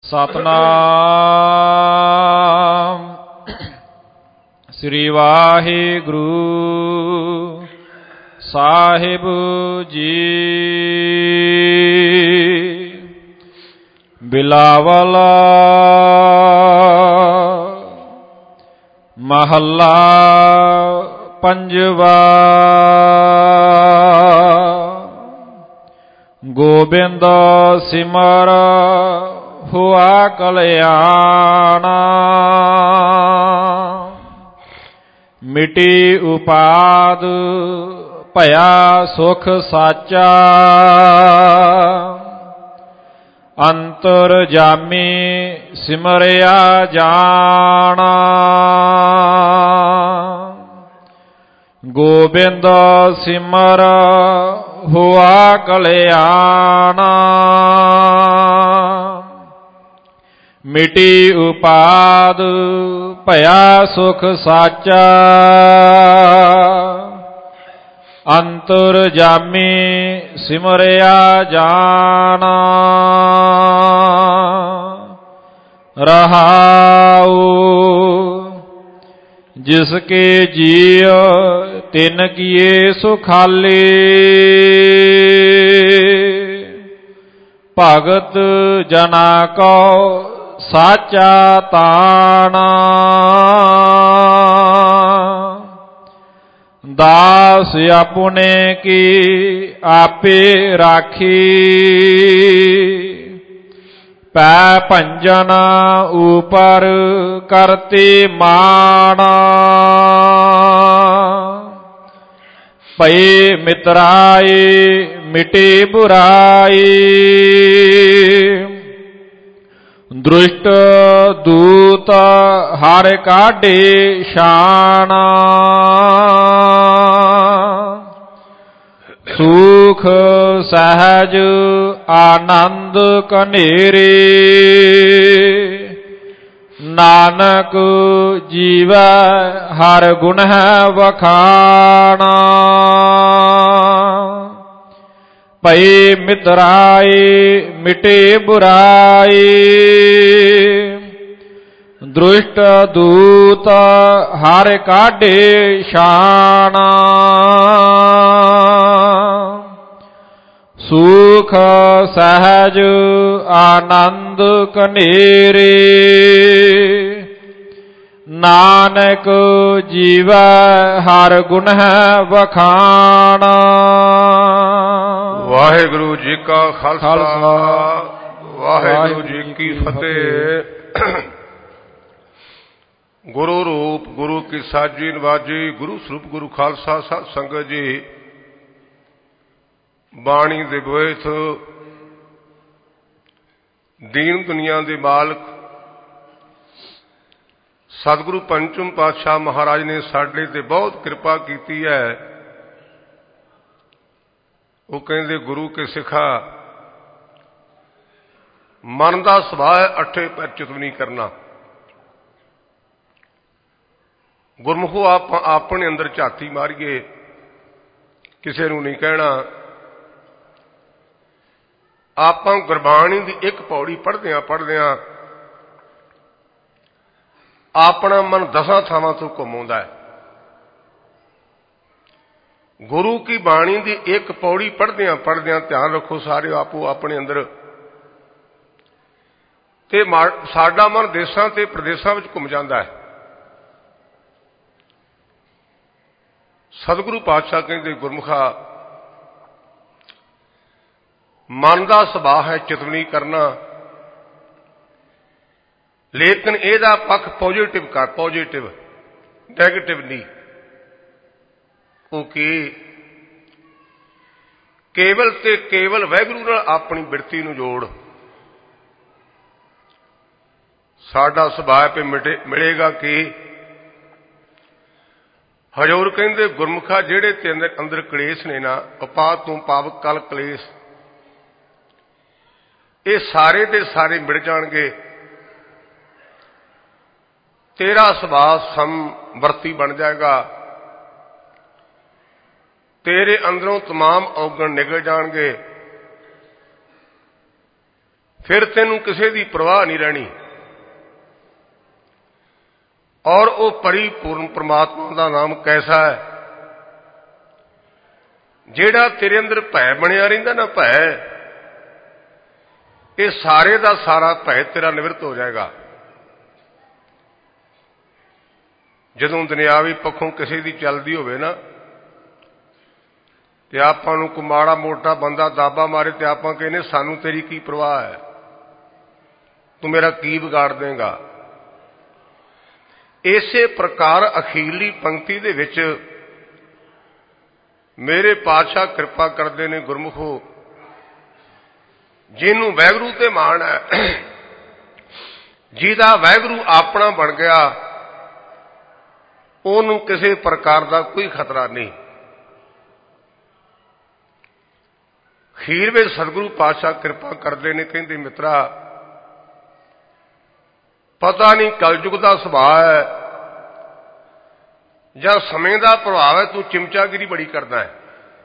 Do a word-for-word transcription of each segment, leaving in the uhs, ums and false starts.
ਸਤਨਾਮ ਸ੍ਰੀ ਵਾਹਿਗੁਰੂ ਸਾਹਿਬ ਜੀ। ਬਿਲਾਵਲ ਮਹੱਲਾ ਪੰਜਵਾ। ਗੋਬਿੰਦ ਸਿਮਰ ਹੁਆ ਕਲਿਆਣਾ, ਮਿਟੀ ਉਪਾਦ ਭਇਆ ਸੁਖ ਸਾਚਾ। ਅੰਤਰਜਾਮੀ ਸਿਮਰਿਆ ਜਾਣਾ, ਗੋਬਿੰਦ ਸਿਮਰ ਹੁਆ ਕਲਿਆਣਾ। ਮਿਟੀ ਉਪਾਦ ਭਇਆ ਸੁਖ ਸਾਚਾ। ਅੰਤਰਜਾਮੀ ਸਿਮਰਿਆ ਜਾਣਾ। ਰਹਾਉ ਜਿਸ ਕੇ ਜੀਅ ਤਿਨ ਕੀਏ ਸੁਖਾਲੇ, ਭਗਤ ਜਨਾ ਕੋ ਸਾਚਾ ਤਾਣਾ। ਦਾਸ ਆਪਣੇ ਕੀ ਆਪੇ ਰਾਖੀ, ਪੈ ਭੰਜਨ ਉਪਰ ਕਰਤੇ ਮਾਣਾ। ਭਏ ਮਿਤਰਾਏ ਮਿਟੇ ਬੁਰਾਈ, ਦ੍ਰਿਸ਼ਟ ਦੂਤ ਹਰਿ ਕਾਢੇ ਸ਼ਾਨਾ। ਸੁਖ ਸਹਿਜ ਆਨੰਦ ਕਨੇਰੇ, ਨਾਨਕ ਜੀਵੈ ਹਰ ਗੁਣ ਵਖਾਣਾ। ਭਏ ਮਿਤਰਾਏ ਮਿਟੇ ਬੁਰਾਈ, ਦ੍ਰਿਸ਼ਟ ਦੂਤ ਹਰਿ ਕਾਢੇ ਸ਼ਾਨਾ। ਸੁਖ ਸਹਿਜ ਆਨੰਦ ਕਨੇਰੇ, ਨਾਨਕ ਜੀਵੈ ਹਰ ਗੁਣ ਵਖਾਣਾ। ਵਾਹਿਗੁਰੂ ਜੀ ਕਾ ਖਾਲਸਾ, ਵਾਹਿਗੁਰੂ ਜੀ ਕੀ ਫਤਿਹ। ਗੁਰੂ ਰੂਪ ਗੁਰੂ ਕੀ ਸਾਜੀ ਨਵਾਜੀ, ਗੁਰੂ ਸਰੂਪ ਗੁਰੂ ਖਾਲਸਾ ਸਤ ਸੰਗਤ ਜੀ। ਬਾਣੀ ਦੇ ਬੋਇਥ ਦੀਨ ਦੁਨੀਆ ਦੇ ਮਾਲਕ ਸਤਿਗੁਰੂ ਪੰਚਮ ਪਾਤਸ਼ਾਹ ਮਹਾਰਾਜ ਨੇ ਸਾਡੇ ਤੇ ਬਹੁਤ ਕਿਰਪਾ ਕੀਤੀ ਹੈ। ਉਹ ਕਹਿੰਦੇ ਗੁਰੂ ਕੇ ਸਿੱਖਾ, ਮਨ ਦਾ ਸੁਭਾਅ ਹੈ ਅੱਠੇ ਪੈਰ ਚਿਤਵਨੀ ਕਰਨਾ। ਗੁਰਮੁਖੋ ਆਪਾਂ ਆਪਣੇ ਅੰਦਰ ਝਾਤੀ ਮਾਰੀਏ, ਕਿਸੇ ਨੂੰ ਨਹੀਂ ਕਹਿਣਾ। ਆਪਾਂ ਗੁਰਬਾਣੀ ਦੀ ਇੱਕ ਪੌੜੀ ਪੜ੍ਹਦਿਆਂ ਪੜ੍ਹਦਿਆਂ ਆਪਣਾ ਮਨ ਦਸਾਂ ਥਾਵਾਂ ਤੋਂ ਘੁੰਮਾਉਂਦਾ ਹੈ। ਗੁਰੂ ਕੀ ਬਾਣੀ ਦੀ ਇੱਕ ਪੌੜੀ ਪੜ੍ਹਦਿਆਂ ਪੜ੍ਹਦਿਆਂ ਧਿਆਨ ਰੱਖੋ ਸਾਰੇ ਆਪੋ ਆਪਣੇ ਅੰਦਰ, ਤੇ ਸਾਡਾ ਮਨ ਦੇਸਾਂ ਤੇ ਪ੍ਰਦੇਸਾਂ ਵਿੱਚ ਘੁੰਮ ਜਾਂਦਾ ਹੈ। ਸਤਿਗੁਰੂ ਪਾਤਸ਼ਾਹ ਕਹਿੰਦੇ ਗੁਰਮੁਖਾ, ਮਨ ਦਾ ਸੁਭਾਅ ਹੈ ਚਿਤਵਨੀ ਕਰਨਾ, ਲੇਕਿਨ ਇਹਦਾ ਪੱਖ ਪੋਜ਼ਿਟਿਵ ਕਰ, ਪੋਜ਼ਿਟਿਵ, ਨੈਗੇਟਿਵ ਨਹੀਂ। ਉਹ ਕੀ ਕੇਵਲ ਤੇ ਕੇਵਲ ਵਾਹਿਗੁਰੂ ਨਾਲ ਆਪਣੀ ਬਿਰਤੀ ਨੂੰ ਜੋੜ। ਸਾਡਾ ਸੁਭਾਅ ਤੇ ਮਿਲੇਗਾ ਕਿ ਹਜ਼ੂਰ ਕਹਿੰਦੇ ਗੁਰਮੁਖਾ, ਜਿਹੜੇ ਤੇਰੇ ਅੰਦਰ ਕਲੇਸ਼ ਨੇ ਨਾ, ਉਪਾਦ ਤੋਂ ਪਾਵਕ ਕਲ ਕਲੇਸ਼, ਇਹ ਸਾਰੇ ਦੇ ਸਾਰੇ ਮਿਟ ਜਾਣਗੇ। ਤੇਰਾ ਸੁਭਾਅ ਸਮਵਰਤੀ ਬਣ ਜਾਏਗਾ। ਤੇਰੇ ਅੰਦਰੋਂ तमाम ਔਗਣ ਨਿਕਲ ਜਾਣਗੇ। फिर तैनूं किसी की परवाह नहीं रहनी। और वो परिपूर्ण परमात्मा का नाम कैसा है, जेड़ा तेरे अंदर भय बनिया रहिंदा ना, भय, ये सारे का सारा भय तेरा निवृत्त हो जाएगा। जदों दुनियावी पक्षों किसी की चलती होवे ना, ते आपां नूं कोई माड़ा मोटा बंदा दाबा मारे ते आपां कहने सानू तेरी की परवाह है, तू मेरा की बिगाड़ देगा। इसे प्रकार अखीरली पंक्ति दे विच मेरे पातशाह कृपा करते ने, गुरमुखो जिन्हों वैगुरू ते मान है, जिहदा वैगुरू अपना बन गया, उन्होंने किसी प्रकार का कोई खतरा नहीं। खीर में सतगुरु पातशाह कृपा करते ने, कहते मित्रा पता नहीं कलयुग का सुभाव है या समय का प्रभाव है, तू चिमचागिरी बड़ी करता है,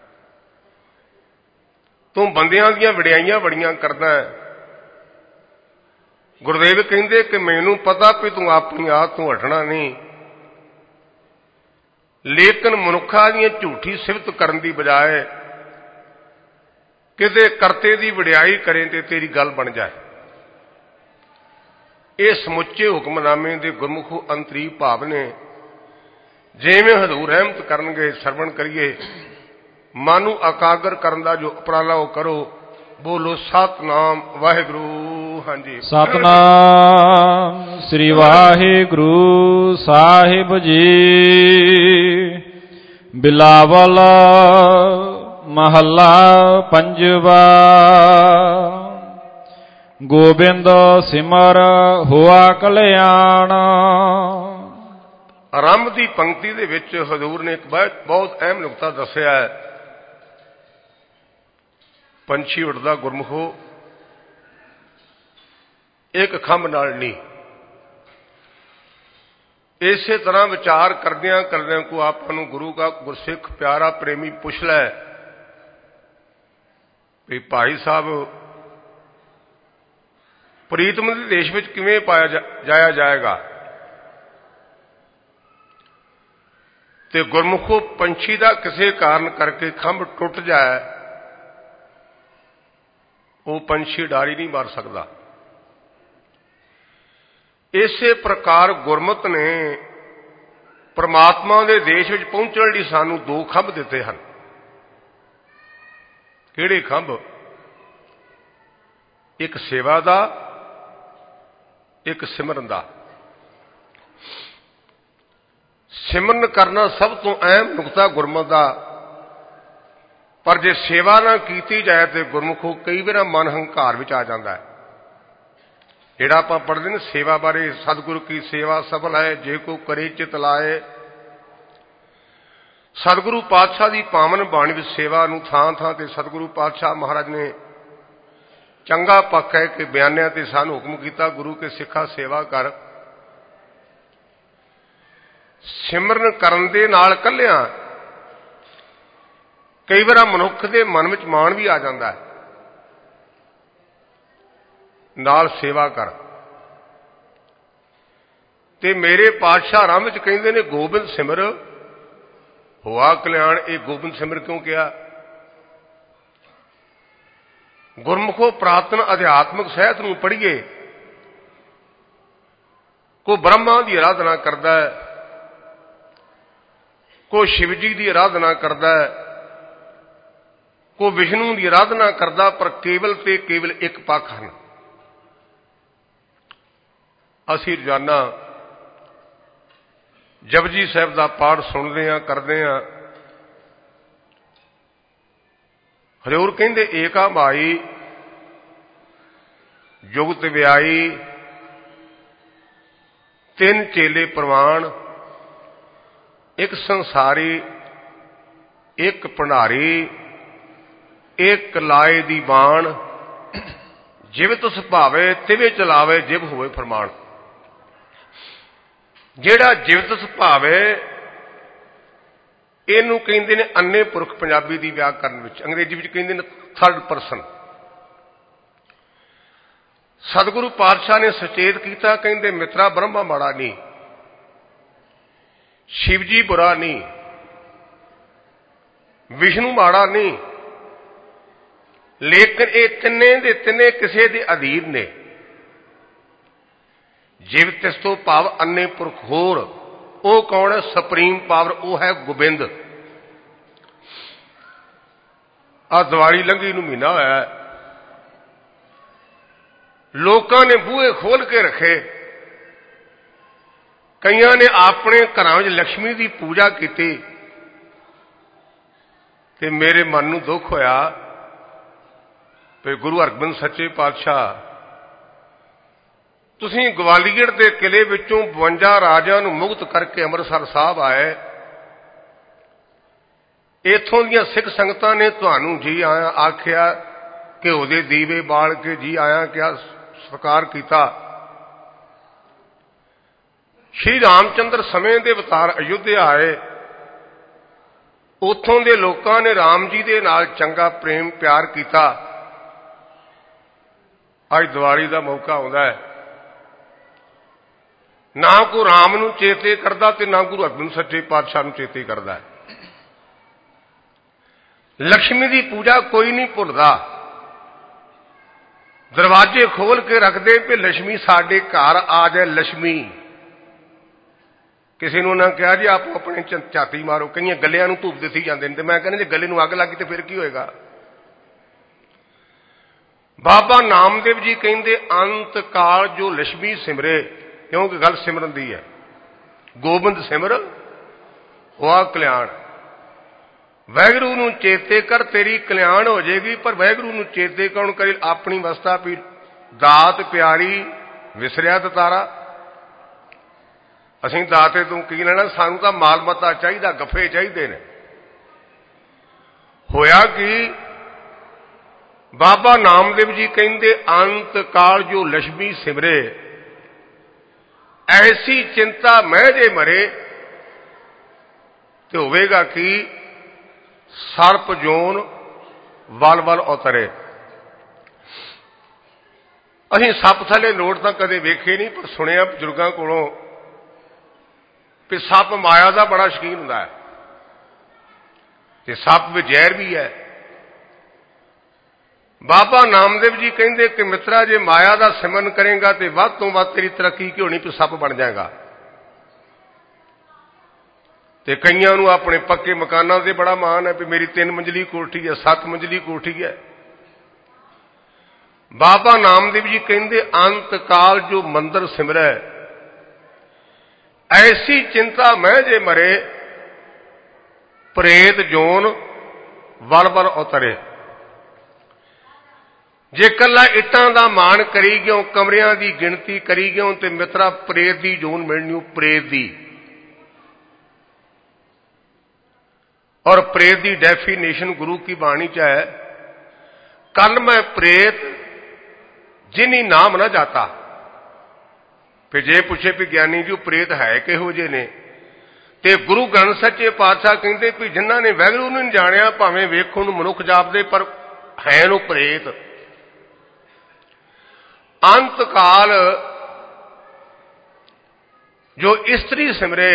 तू बंदियां दियां वडियाइयां बड़ियां करता है। गुरुदेव कहते कि मैनू पता भी तू अपनी आदत तू हटना नहीं, लेकिन मनुखा दी झूठी सिफत करने की बजाय किसी करते की वडियाई करें तो तेरी गल बन जाए। ये समुचे हुक्मनामे के गुरमुखो अंतरी भाव ने, जिवें हजूर रहमत करनगे सरवण करिए, मन नूं एकागर करन दा जो उपराला वो करो। बोलो सतनाम वाहिगुरू। हाँ जी, सतनाम श्री वाहिगुरू साहिब जी। बिलावल महला पंजवा। गोबिंद सिमर हुआ कल्याण। आरंभ की पंक्ति दे विच हजूर ने एक बहुत अहम नुकता दसिया है। पंछी उड़दा गुरमुखो एक खंभ नाल नहीं। इसे तरह विचार करदियां करदियां को आपां नूं गुरु का गुरसिख प्यारा प्रेमी पुछ लै भी भाई साहब प्रीतम दे देश में किवें पाया जा, जाया जाएगा। ते गुरमुखो पंछी का किसी कारण करके खंभ टुट जाए, वो पंछी डारी नहीं मार सकता। इसे प्रकार गुरमत ने परमात्मा के देश में पहुंचने लई सानू दो खंभ दिते हैं। किहड़े खंभ? एक सेवा दा, एक सिमरन दा। सिमरन करना सब तो अहम नुकता गुरमत दा, पर जे सेवा ना की जाए तो गुरमुखो कई बार मन हंकार विच आ जाता है। जिहड़ा आपां पढ़दे ने सेवा बारे, सतगुरु की सेवा सफल है जे को करे चित लाए। सतगुरु पातशाह की पावन बाणी विच सेवा नूं थां थां ते सतगुरु पातशाह महाराज ने चंगा पक्ष है कि बयानिया ते सानू हुक्म किया, गुरु के सिखा सेवा कर। सिमरन करन दे नाल कल्लियां कई बार मनुख के मन में मान भी आ जाता है, नाल सेवा कर। ते मेरे पातशाह आरंभ च कहते ने गोबिंद सिमर हुआ कल्याण। एक गोबिंद सिमर क्यों किया? गुरमुखो प्रार्थना अध्यात्मक सहत नूं पढ़िए। कोई ब्रह्मा की आराधना करता है, कोई शिव जी की आराधना करता है, कोई विष्णु की आराधना करता, पर केवल ते केवल एक पक्ष हैं। असीं रोजाना जपजी साहिब का पाठ सुनते हैं, करते हैं। हजूर कहते एका माई जुगत व्याई, तीन चेले प्रवाण, एक संसारी, एक भंडारी, एक लाए दी बाण। जिव तुस भावे तिवे चलावे, जिव होवे फरमान। जेड़ा जिव तुस भावे इनू कहते ने अन्ने पुरख पंजाबी की व्याकरण में, अंग्रेजी में कहते हैं थर्ड परसन। सतगुरु पातशाह ने सचेत किया, कहते मित्रा ब्रह्मा माड़ा नहीं, शिव जी बुरा नहीं, विष्णु माड़ा नहीं, लेकिन ये तिने दे तिने किसी दे अधीन ने। जिव तिस तो भाव अन्ने पुरख होर, वो कौन है? सुप्रीम पावर, वो है गोबिंद। आ दिवाली लंघी नूं महीना होया, लोगों ने बूहे खोल के रखे, कईयां ने अपने घरां विच लक्ष्मी की पूजा की, ते मेरे मन नूं दुख होया कि गुरु हरगोबिंद सच्चे पातशाह तुसीं ग्वालियर के किले विचों बवंजा राजियां नूं मुक्त करके अमृतसर साहब आए, इत्थों दीयां सिख संगतां ने तुहानूं जी आया आखिया, घिओ दे दीवे बाल के जी आया क्या सत्कार किया। श्री रामचंद्र समय के अवतार अयोध्या आए, उत्थों के लोगों ने राम जी के नाल चंगा प्रेम प्यार किया। अज दिवाली का मौका आता है, ना कोई राम नूं चेते करता ते ना गुरु हरगोबिंद सच्चे पातशाह नूं चेते करता है। लक्ष्मी की पूजा कोई नहीं भुलदा, दरवाजे खोल के रखते कि लक्ष्मी साडे घर आ जाए। लक्ष्मी किसी ने उन्होंने कहा जी आप अपने झाती मारो, कई गलियां नूं धूप दिती जाते हैं, तो मैं कहना जे गले नूं अग लग गई तो फिर की होएगा। बाबा नामदेव जी कहते अंत काल जो लक्ष्मी सिमरे, क्योंकि गल सिमरन दी है, गोबिंद सिमर हुआ कल्याण। वाहिगुरू नूं चेते कर तेरी कल्याण हो जाएगी, पर वाहिगुरू नूं चेते कौन करे? अपनी अवस्था भी दात प्यारी विसरिया दतारा। असीं दाते तों की लेना, सानूं तां माल मता चाहिदा, गफे चाहिदे ने। होया कि बाबा नामदेव जी कहते अंत काल जो लक्ष्मी सिमरे, ऐसी चिंता मैं जे मरे तो होवेगा कि सर्प जोन वल वल उतरे। असीं सप थले लोड़ तां कदे वेखे नहीं, पर सुनिया बजुर्गों कोलों कि सप माया का बड़ा शकीन हुंदा है, ते सप में जहर भी है। बाबा नामदेव जी कहते कि मित्रा जे माया का सिमरन करेगा तो वध तो वध तेरी तरक्की की होनी, तो सप बन जाएगा। ते कईयां नूं अपने पक्के मकानां ते बड़ा मान है कि मेरी तीन मंजिली कोठी है, सत्त मंजिली कोठी है। बाबा नामदेव जी कहते अंत काल जो मंदिर सिमरै, ऐसी चिंता मैं जे मरे प्रेत जोन वल वल उतरे। जे कला इटां दा मान करी गयो, कमरियां की गिनती करी गयो, तो मित्रा प्रेत की जोन मिलनी, प्रेत की। और प्रेत की डेफिनेशन गुरु की बाणी च है, कल मैं प्रेत जिनी नाम ना जाता। फिर जे पूछे भी ज्ञानी जी प्रेत है किहो जे ने, ते गुरु ग्रंथ सच्चे पातशाह कहते भी जिन्हां ने वाहिगुरू नूं नहीं जाणिया भावें वेखो नूं मनुख जापदे, पर है नूं प्रेत। अंत काल जो स्त्री सिमरे,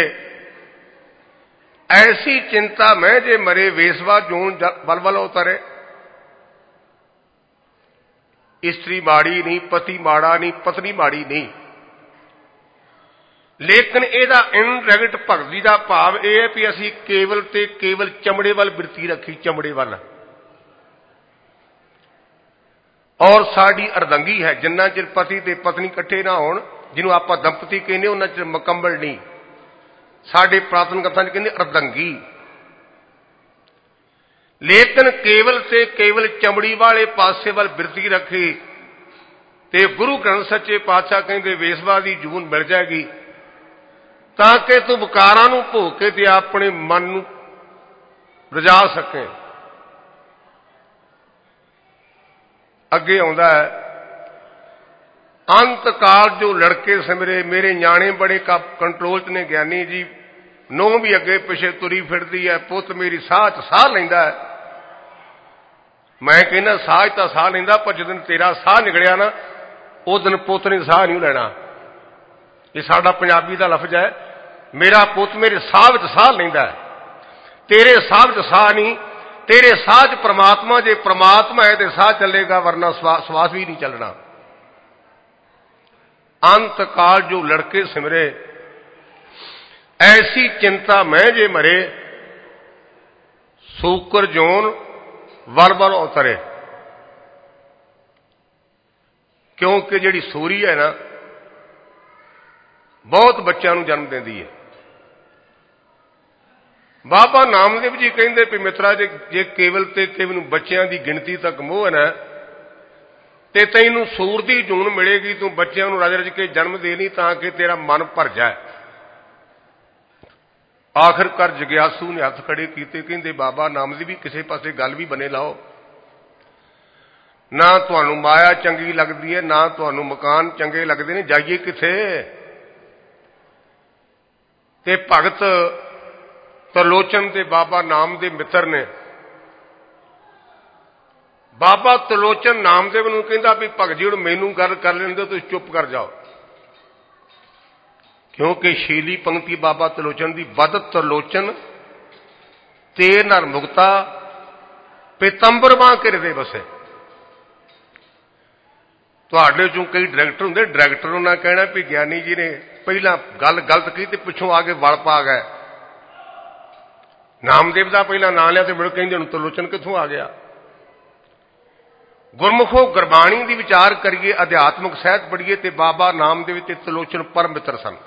ऐसी चिंता मैं जे मरे वेसवा जोन वल वल उतरे। स्त्री माड़ी नहीं, पति माड़ा नहीं, पत्नी माड़ी नहीं, लेकिन ਇਹਦਾ इनडायरेक्ट भगती का भाव यह है कि असी केवल ते केवल चमड़े वाल बिरती रखी, चमड़े वाल। और साड़ी अर्दंगी है, जिन्ना चिर पति ते पत्नी इकट्ठे ना होण, जिन्हों आप दंपति कहने, उन्ना चिर मुकम्मल नहीं। साडे प्रातन कथां कहते अर्दंगी। लेकिन केवल से केवल चमड़ी वाले पासे वाल बिरती रखी, ते गुरु ग्रंथ सच्चे पातशाह कहते वेसवा की जून मिल जाएगी, ताकि तू विकारां नूं भोग के ते अपने मन नूं रजा सके। अगे आउंदा है अंत काल जो लड़के सिमरे, मेरे न्याणे बड़े कंट्रोल च ने ज्ञानी जी, नौ भी अगे पिछे तुरी फिरदी है, पुत मेरी साह च साह लैंदा है। मैं कहना साह च तां साह लैंदा, पर जिस दिन तेरा साह निकलिया ना, ਉਹ ਦਿਨ ਪੁੱਤ ਨੇ ਸਾਹ ਨਹੀਂ ਲੈਣਾ। ਇਹ ਸਾਡਾ ਪੰਜਾਬੀ ਦਾ ਲਫ਼ਜ਼ ਹੈ, ਮੇਰਾ ਪੁੱਤ ਮੇਰੇ ਸਾਹ ਵਿੱਚ ਸਾਹ ਲੈਂਦਾ। ਤੇਰੇ ਸਾਹ ਵਿੱਚ ਸਾਹ ਨਹੀਂ, ਤੇਰੇ ਸਾਹ 'ਚ ਪ੍ਰਮਾਤਮਾ, ਜੇ ਪ੍ਰਮਾਤਮਾ ਹੈ ਤੇ ਸਾਹ ਚੱਲੇਗਾ, ਵਰਨਾ ਸਵਾਸ ਵੀ ਨਹੀਂ ਚੱਲਣਾ। ਅੰਤ ਕਾਲ ਜੋ ਲੜਕੇ ਸਿਮਰੇ, ਐਸੀ ਚਿੰਤਾ ਮੈਂ ਜੇ ਮਰੇ, ਸੂਕਰ ਜੋਨ ਵਲ ਵਲ ਉਤਰੇ। ਕਿਉਂਕਿ ਜਿਹੜੀ ਸੂਰੀ ਹੈ ਨਾ, ਬਹੁਤ ਬੱਚਿਆਂ ਨੂੰ ਜਨਮ ਦਿੰਦੀ ਹੈ। ਬਾਬਾ ਨਾਮਦੇਵ ਜੀ ਕਹਿੰਦੇ ਵੀ ਮਿੱਤਰਾ, ਜੇ ਜੇ ਕੇਵਲ ਤੇ ਕੇਵਲ ਬੱਚਿਆਂ ਦੀ ਗਿਣਤੀ ਤੱਕ ਮੋਹ ਹੈ ਨਾ, ਤੇ ਤੈਨੂੰ ਸੂਰ ਦੀ ਜੂਨ ਮਿਲੇਗੀ। ਤੂੰ ਬੱਚਿਆਂ ਨੂੰ ਰਜ ਰਜ ਕੇ ਜਨਮ ਦੇ ਨਹੀਂ, ਤਾਂ ਕਿ ਤੇਰਾ ਮਨ ਭਰ ਜਾਏ। ਆਖਿਰਕਾਰ ਜਗਿਆਸੂ ਨੇ ਹੱਥ ਖੜੇ ਕੀਤੇ, ਕਹਿੰਦੇ ਬਾਬਾ ਨਾਮਦੇਵ ਵੀ ਕਿਸੇ ਪਾਸੇ ਗੱਲ ਵੀ ਬਣੇ ਲਾਓ। ਨਾ ਤੁਹਾਨੂੰ ਮਾਇਆ ਚੰਗੀ ਲੱਗਦੀ ਹੈ, ਨਾ ਤੁਹਾਨੂੰ ਮਕਾਨ ਚੰਗੇ ਲੱਗਦੇ ਨੇ, ਜਾਈਏ ਕਿੱਥੇ? ਤੇ ਭਗਤ ਤਰਲੋਚਨ ਤੇ ਬਾਬਾ ਨਾਮਦੇਵ ਮਿੱਤਰ ਨੇ। ਬਾਬਾ ਤਰਲੋਚਨ ਨਾਮਦੇਵ ਨੂੰ ਕਹਿੰਦਾ ਵੀ ਭਗਤ ਜੀ ਹੁਣ ਮੈਨੂੰ ਗੱਲ ਕਰ ਲੈਂਦੇ, ਤੁਸੀਂ ਚੁੱਪ ਕਰ ਜਾਓ। ਕਿਉਂਕਿ ਸ਼ੀਲੀ ਪੰਕਤੀ ਬਾਬਾ ਤਰਲੋਚਨ ਦੀ, ਬਦ ਤਰਲੋਚਨ ਤੇ ਨਰ ਮੁਕਤਾ ਪੀਤੰਬਰ ਬਾਂਹ ਕੇ ਹਿਰਦੇ ਬਸੇ। ਤੁਹਾਡੇ ਚੋਂ ਕਈ ਡਾਇਰੈਕਟਰ ਹੁੰਦੇ, ਡਾਇਰੈਕਟਰ ਨੂੰ ਨਾ ਕਹਿਣਾ ਵੀ ਗਿਆਨੀ ਜੀ ਨੇ ਪਹਿਲਾਂ ਗੱਲ ਗਲਤ ਕੀਤੀ ਤੇ ਪਿੱਛੋਂ ਆ ਕੇ ਵਲ ਪਾ ਗਏ। ਨਾਮਦੇਵ ਦਾ ਪਹਿਲਾਂ ਨਾਂ ਲਿਆ ਤੇ ਮੈਨੂੰ ਕਹਿੰਦੇ ਹੁਣ ਤਰਲੋਚਨ ਕਿੱਥੋਂ ਆ ਗਿਆ? ਗੁਰਮੁਖੋ ਗੁਰਬਾਣੀ ਦੀ ਵਿਚਾਰ ਕਰੀਏ, ਅਧਿਆਤਮਿਕ ਸਾਹਿਤ ਪੜ੍ਹੀਏ, ਤੇ ਬਾਬਾ ਨਾਮਦੇਵ ਤੇ ਤਰਲੋਚਨ ਪਰਮ ਮਿੱਤਰ ਸਨ।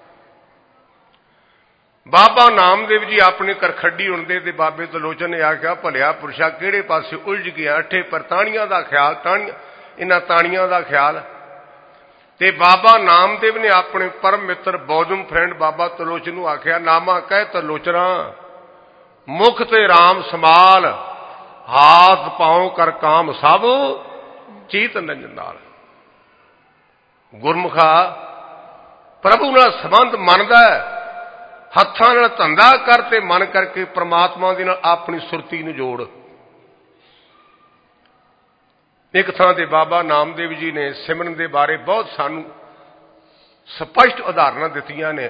ਬਾਬਾ ਨਾਮਦੇਵ ਜੀ ਆਪਣੇ ਕਰਖੱਡੀ ਹੁੰਦੇ ਤੇ ਬਾਬੇ ਤਰਲੋਚਨ ਨੇ ਆਖਿਆ, ਭਲਿਆ ਪੁਰਸ਼ਾ ਕਿਹੜੇ ਪਾਸੇ ਉਲਝ ਗਿਆ? ਅੱਠੇ ਪਰ ਤਾਣੀਆਂ ਦਾ ਖਿਆਲ, ਤਾਣੀਆਂ ਇਹਨਾਂ ਤਾਣੀਆਂ ਦਾ ਖਿਆਲ। ਤੇ ਬਾਬਾ ਨਾਮਦੇਵ ਨੇ ਆਪਣੇ ਪਰਮ ਮਿੱਤਰ ਬੌਜਮ ਫਰੈਂਡ ਬਾਬਾ ਤਰਲੋਚਨ ਨੂੰ ਆਖਿਆ, ਨਾਮਾ ਕਹਿ ਤਰਲੋਚਨਾ, ਮੁਖ ਤੇ ਰਾਮ ਸਮਾਲ, ਹਾਥ ਪਾਉ ਕਰ ਕਾਮ ਸਭ ਚੀਤ ਨੰਜਨ ਨਾਲ। ਗੁਰਮੁਖਾ ਪ੍ਰਭੂ ਨਾਲ ਸੰਬੰਧ ਮੰਨਦਾ, ਹੱਥਾਂ ਨਾਲ ਧੰਦਾ ਕਰ ਤੇ ਮਨ ਕਰਕੇ ਪ੍ਰਮਾਤਮਾ ਦੇ ਨਾਲ ਆਪਣੀ ਸੁਰਤੀ ਨੂੰ ਜੋੜ। ਇੱਕ ਥਾਂ ਤੇ ਬਾਬਾ ਨਾਮਦੇਵ ਜੀ ਨੇ ਸਿਮਰਨ ਦੇ ਬਾਰੇ ਬਹੁਤ ਸਾਨੂੰ ਸਪਸ਼ਟ ਉਦਾਹਰਨਾਂ ਦਿੱਤੀਆਂ ਨੇ।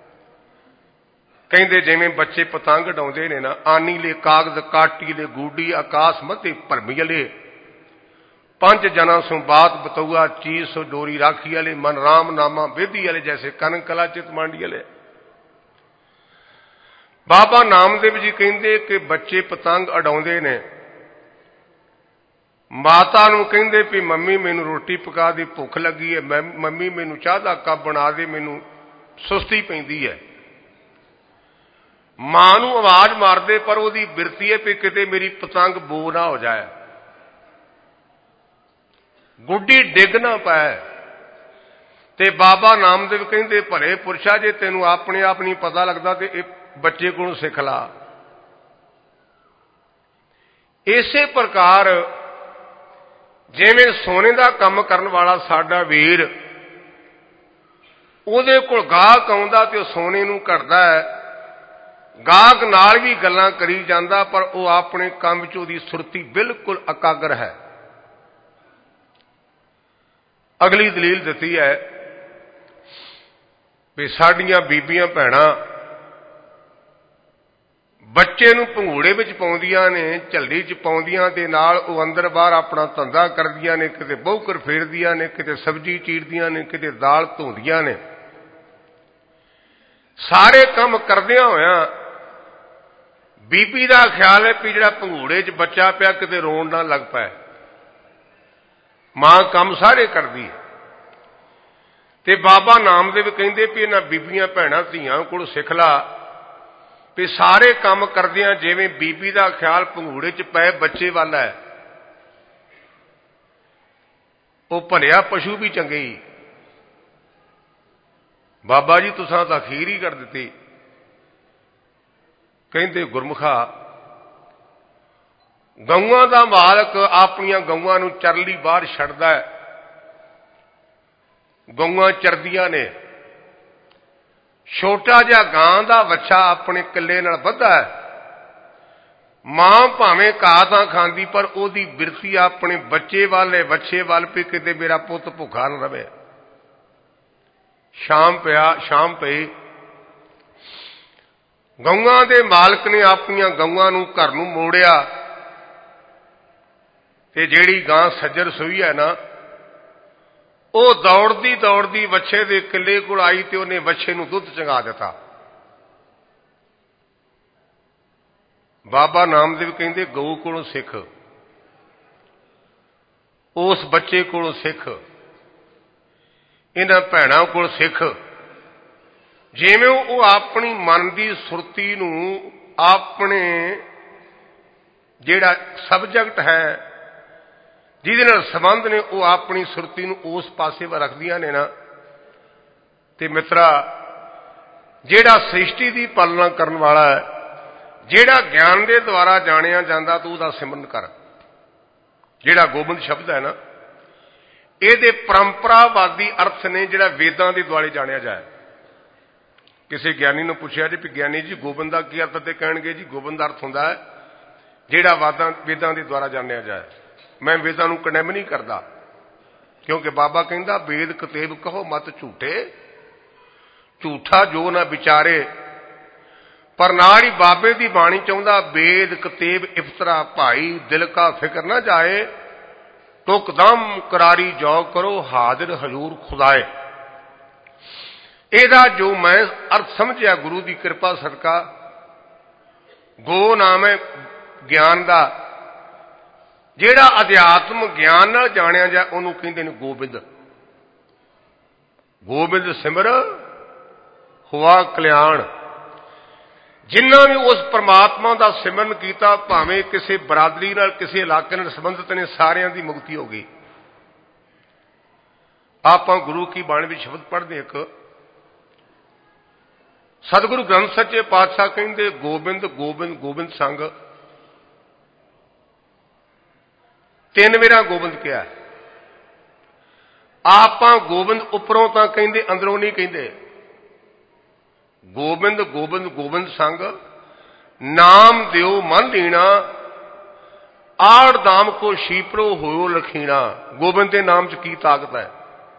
ਕਹਿੰਦੇ ਜਿਵੇਂ ਬੱਚੇ ਪਤੰਗ ਉਡਾਉਂਦੇ ਨੇ ਨਾ, ਆਨੀ ਲੈ ਕਾਗਜ਼ ਕਾਟੀ ਲੈ ਗੂਡੀ, ਆਕਾਸ਼ ਮੱਧੇ ਭਰਮੀ ਅਲੇ, ਪੰਜ ਜਨਾ ਸੋ ਬਾਤ ਬਤਊਆ, ਚੀਜ਼ ਸੋ ਡੋਰੀ ਰਾਖੀ ਅਲੇ, ਮਨ ਰਾਮ ਨਾਮਾ ਬੇਦੀ ਅਲੇ, ਜੈਸੇ ਕਨਕ ਕਲਾ ਚਿਤ ਮਾਂਡੀ ਅਲੇ। ਬਾਬਾ ਨਾਮਦੇਵ ਜੀ ਕਹਿੰਦੇ ਕਿ ਬੱਚੇ ਪਤੰਗ ਉਡਾਉਂਦੇ ਨੇ, ਮਾਤਾ ਨੂੰ ਕਹਿੰਦੇ ਵੀ ਮੰਮੀ ਮੈਨੂੰ ਰੋਟੀ ਪਕਾ ਦੇ, ਭੁੱਖ ਲੱਗੀ ਹੈ, ਮੈਂ ਮੰਮੀ ਮੈਨੂੰ ਚਾਹ ਦਾ ਕੱਪ ਬਣਾ ਦੇ, ਮੈਨੂੰ ਸੁਸਤੀ ਪੈਂਦੀ ਹੈ। ਮਾਂ ਨੂੰ ਆਵਾਜ਼ ਮਾਰਦੇ, ਪਰ ਉਹਦੀ ਬਿਰਤੀ ਹੈ ਵੀ ਕਿਤੇ ਮੇਰੀ ਪਤੰਗ ਬੋ ਨਾ ਹੋ ਜਾਏ, ਗੁੱਡੀ ਡਿੱਗ ਨਾ ਪਏ। ਤੇ ਬਾਬਾ ਨਾਮਦੇਵ ਕਹਿੰਦੇ ਭਲੇ ਪੁਰਸ਼ਾ, ਜੇ ਤੈਨੂੰ ਆਪਣੇ ਆਪ ਨਹੀਂ ਪਤਾ ਲੱਗਦਾ ਤੇ ਇਹ ਬੱਚੇ ਕੋਲੋਂ ਸਿੱਖ ਲਾ। ਇਸੇ ਪ੍ਰਕਾਰ ਜਿਵੇਂ ਸੋਨੇ ਦਾ ਕੰਮ ਕਰਨ ਵਾਲਾ ਸਾਡਾ ਵੀਰ, ਉਹਦੇ ਕੋਲ ਗਾਹਕ ਆਉਂਦਾ ਤੇ ਉਹ ਸੋਨੇ ਨੂੰ ਘੜਦਾ ਹੈ, ਗਾਹਕ ਨਾਲ ਵੀ ਗੱਲਾਂ ਕਰੀ ਜਾਂਦਾ, ਪਰ ਉਹ ਆਪਣੇ ਕੰਮ ਵਿੱਚ ਉਹਦੀ ਸੁਰਤੀ ਬਿਲਕੁਲ ਇਕਾਗਰ ਹੈ। ਅਗਲੀ ਦਲੀਲ ਦਿੱਤੀ ਹੈ ਵੀ ਸਾਡੀਆਂ ਬੀਬੀਆਂ ਭੈਣਾਂ ਬੱਚੇ ਨੂੰ ਭੰਗੂੜੇ ਵਿੱਚ ਪਾਉਂਦੀਆਂ ਨੇ, ਝੱਲੀ 'ਚ ਪਾਉਂਦੀਆਂ, ਤੇ ਨਾਲ ਉਹ ਅੰਦਰ ਬਾਹਰ ਆਪਣਾ ਧੰਦਾ ਕਰਦੀਆਂ ਨੇ, ਕਿਤੇ ਬਹੂਕਰ ਫੇਰਦੀਆਂ ਨੇ, ਕਿਤੇ ਸਬਜ਼ੀ ਚੀਰਦੀਆਂ ਨੇ, ਕਿਤੇ ਦਾਲ ਧੋਂਦੀਆਂ ਨੇ। ਸਾਰੇ ਕੰਮ ਕਰਦਿਆਂ ਹੋਇਆਂ ਬੀਬੀ ਦਾ ਖਿਆਲ ਹੈ ਵੀ ਜਿਹੜਾ ਭੰਗੂੜੇ 'ਚ ਬੱਚਾ ਪਿਆ ਕਿਤੇ ਰੋਣ ਨਾ ਲੱਗ ਪਏ। ਮਾਂ ਕੰਮ ਸਾਰੇ ਕਰਦੀ ਹੈ। ਤੇ ਬਾਬਾ ਨਾਮਦੇਵ ਕਹਿੰਦੇ ਵੀ ਇਹਨਾਂ ਬੀਬੀਆਂ ਭੈਣਾਂ ਧੀਆਂ ਕੋਲ ਸਿੱਖ ਲਾ ਵੀ ਸਾਰੇ ਕੰਮ ਕਰਦਿਆਂ ਜਿਵੇਂ ਬੀਬੀ ਦਾ ਖਿਆਲ ਭੰਗੂੜੇ 'ਚ ਪਏ ਬੱਚੇ ਵੱਲ ਹੈ, ਉਹ ਭਲਿਆ ਪਸ਼ੂ ਵੀ ਚੰਗੇ ਹੀ। ਬਾਬਾ ਜੀ ਤੁਸਾਂ ਤਾਂ ਅਖੀਰ ਹੀ ਕਰ ਦਿੱਤੀ। ਕਹਿੰਦੇ ਗੁਰਮੁਖਾ, ਗਊਆਂ ਦਾ ਮਾਲਕ ਆਪਣੀਆਂ ਗਊਆਂ ਨੂੰ ਚਰਲੀ ਬਾਹਰ ਛੱਡਦਾ ਹੈ, ਗਊਆਂ ਚਰਦੀਆਂ ਨੇ, ਛੋਟਾ ਜਿਹਾ ਗਾਂ ਦਾ ਵੱਛਾ ਆਪਣੇ ਕਿੱਲੇ ਨਾਲ ਬੱਧਾ ਹੈ, ਮਾਂ ਭਾਵੇਂ ਘਾਹ ਤਾਂ ਖਾਂਦੀ ਪਰ ਉਹਦੀ ਬਿਰਤੀ ਆਪਣੇ ਬੱਚੇ ਵਾਲੇ ਬੱਚੇ ਵੱਲ ਵੀ ਕਿਤੇ ਮੇਰਾ ਪੁੱਤ ਭੁੱਖਾ ਨਾ ਰਵੇ। ਸ਼ਾਮ ਪਿਆ ਸ਼ਾਮ ਪਈ, ਗਊਆਂ ਦੇ ਮਾਲਕ ਨੇ ਆਪਣੀਆਂ ਗਊਆਂ ਨੂੰ ਘਰ ਨੂੰ ਮੋੜਿਆ ਤੇ ਜਿਹੜੀ ਗਾਂ ਸੱਜਰ ਸੂਈ ਹੈ ਨਾ, ਉਹ ਦੌੜਦੀ ਦੌੜਦੀ ਵੱਛੇ ਦੇ ਕਿੱਲੇ ਕੋਲ ਆਈ ਤੇ ਉਹਨੇ ਵੱਛੇ ਨੂੰ ਦੁੱਧ ਚੰਗਾ ਦਿੱਤਾ। ਬਾਬਾ ਨਾਮਦੇਵ ਕਹਿੰਦੇ ਗਊ ਕੋਲੋਂ ਸਿੱਖ, ਉਸ ਬੱਚੇ ਕੋਲੋਂ ਸਿੱਖ, ਇਹਨਾਂ ਭੈਣਾਂ ਕੋਲ ਸਿੱਖ। ਜਿਵੇਂ ਉਹ ਆਪਣੀ ਮਨ ਦੀ ਸੁਰਤੀ ਨੂੰ, ਆਪਣੇ ਜਿਹੜਾ ਸਬਜੈਕਟ ਹੈ ਜਿਹਦੇ ਨਾਲ ਸੰਬੰਧ ਨੇ, ਉਹ ਆਪਣੀ ਸੁਰਤੀ ਨੂੰ ਉਸ ਪਾਸੇ ਰੱਖਦੀਆਂ ਨੇ ਨਾ, ਤੇ ਮਿੱਤਰਾ ਜਿਹੜਾ ਸ੍ਰਿਸ਼ਟੀ ਦੀ ਪਾਲਣਾ ਕਰਨ ਵਾਲਾ ਹੈ, ਜਿਹੜਾ ਗਿਆਨ ਦੇ ਦੁਆਰਾ ਜਾਣਿਆ ਜਾਂਦਾ, ਤੂੰ ਉਹਦਾ ਸਿਮਰਨ ਕਰ। ਜਿਹੜਾ ਗੋਬਿੰਦ ਸ਼ਬਦ ਹੈ ਨਾ, ਇਹਦੇ ਪਰੰਪਰਾਵਾਦੀ ਅਰਥ ਨੇ ਜਿਹੜਾ ਵੇਦਾਂ ਦੇ ਦੁਆਲੇ ਜਾਣਿਆ ਜਾਏ। ਕਿਸੇ ਗਿਆਨੀ ਨੂੰ ਪੁੱਛਿਆ ਜੀ ਵੀ ਗਿਆਨੀ ਜੀ ਗੋਬਿੰਦ ਦਾ ਕੀ ਅਰਥ, ਤੇ ਕਹਿਣਗੇ ਜੀ ਗੋਬਿੰਦ ਦਾ ਅਰਥ ਹੁੰਦਾ ਹੈ ਜਿਹੜਾ ਵਾਦਾਂ ਵੇਦਾਂ ਦੇ ਦੁਆਰਾ ਜਾਣਿਆ ਜਾਏ। ਮੈਂ ਵੇਦਾਂ ਨੂੰ ਕੰਡੈਮ ਨਹੀਂ ਕਰਦਾ, ਕਿਉਂਕਿ ਬਾਬਾ ਕਹਿੰਦਾ ਵੇਦ ਕਤੇਬ ਕਹੋ ਮਤ ਝੂਠੇ, ਝੂਠਾ ਜੋ ਨਾ ਵਿਚਾਰੇ। ਪਰ ਨਾਲ ਹੀ ਬਾਬੇ ਦੀ ਬਾਣੀ ਚਾਹੁੰਦਾ ਵੇਦ ਕਤੇਬ ਇਫਤਰਾ ਭਾਈ, ਦਿਲ ਕਾ ਫਿਕਰ ਨਾ ਜਾਏ, ਤੁਕਦਮ ਕਰਾਰੀ ਜੋ ਕਰੋ ਹਾਜ਼ਰ ਹਜ਼ੂਰ ਖੁਦਾਏ। ਇਹਦਾ ਜੋ ਮੈਂ ਅਰਥ ਸਮਝਿਆ ਗੁਰੂ ਦੀ ਕਿਰਪਾ ਸਦਕਾ, ਗੋ ਨਾਮ ਹੈ ਗਿਆਨ ਦਾ, ਜਿਹੜਾ ਅਧਿਆਤਮ ਗਿਆਨ ਨਾਲ ਜਾਣਿਆ ਜਾ ਉਹਨੂੰ ਕਹਿੰਦੇ ਨੇ ਗੋਬਿੰਦ। ਗੋਬਿੰਦ ਸਿਮਰ ਹੋਆ ਕਲਿਆਣ। ਜਿਨ੍ਹਾਂ ਨੇ ਉਸ ਪਰਮਾਤਮਾ ਦਾ ਸਿਮਰਨ ਕੀਤਾ, ਭਾਵੇਂ ਕਿਸੇ ਬਰਾਦਰੀ ਨਾਲ ਕਿਸੇ ਇਲਾਕੇ ਨਾਲ ਸੰਬੰਧਿਤ ਨੇ, ਸਾਰਿਆਂ ਦੀ ਮੁਕਤੀ ਹੋ ਗਈ। ਆਪਾਂ ਗੁਰੂ ਕੀ ਬਾਣੀ ਵਿੱਚ ਸ਼ਬਦ ਪੜ੍ਹਦੇ, ਇੱਕ ਸਤਿਗੁਰੂ ਗ੍ਰੰਥ ਸੱਚੇ ਪਾਤਸ਼ਾਹ ਕਹਿੰਦੇ ਗੋਬਿੰਦ ਗੋਬਿੰਦ ਗੋਬਿੰਦ ਸੰਗ। ਤਿੰਨ ਵੇਰਾ ਗੋਬਿੰਦ ਕਿਹਾ। ਆਪਾਂ ਗੋਬਿੰਦ ਉੱਪਰੋਂ ਤਾਂ ਕਹਿੰਦੇ, ਅੰਦਰੋਂ ਨਹੀਂ ਕਹਿੰਦੇ। ਗੋਬਿੰਦ ਗੋਬਿੰਦ ਗੋਬਿੰਦ ਸੰਗ, ਨਾਮ ਦਿਓ ਮਨ ਲੀਣਾ, ਆੜ ਦਾਮ ਕੋ ਸ਼ੀਪਰੋ ਹੋਇਓ ਲਖੀਣਾ। ਗੋਬਿੰਦ ਦੇ ਨਾਮ 'ਚ ਕੀ ਤਾਕਤ ਹੈ।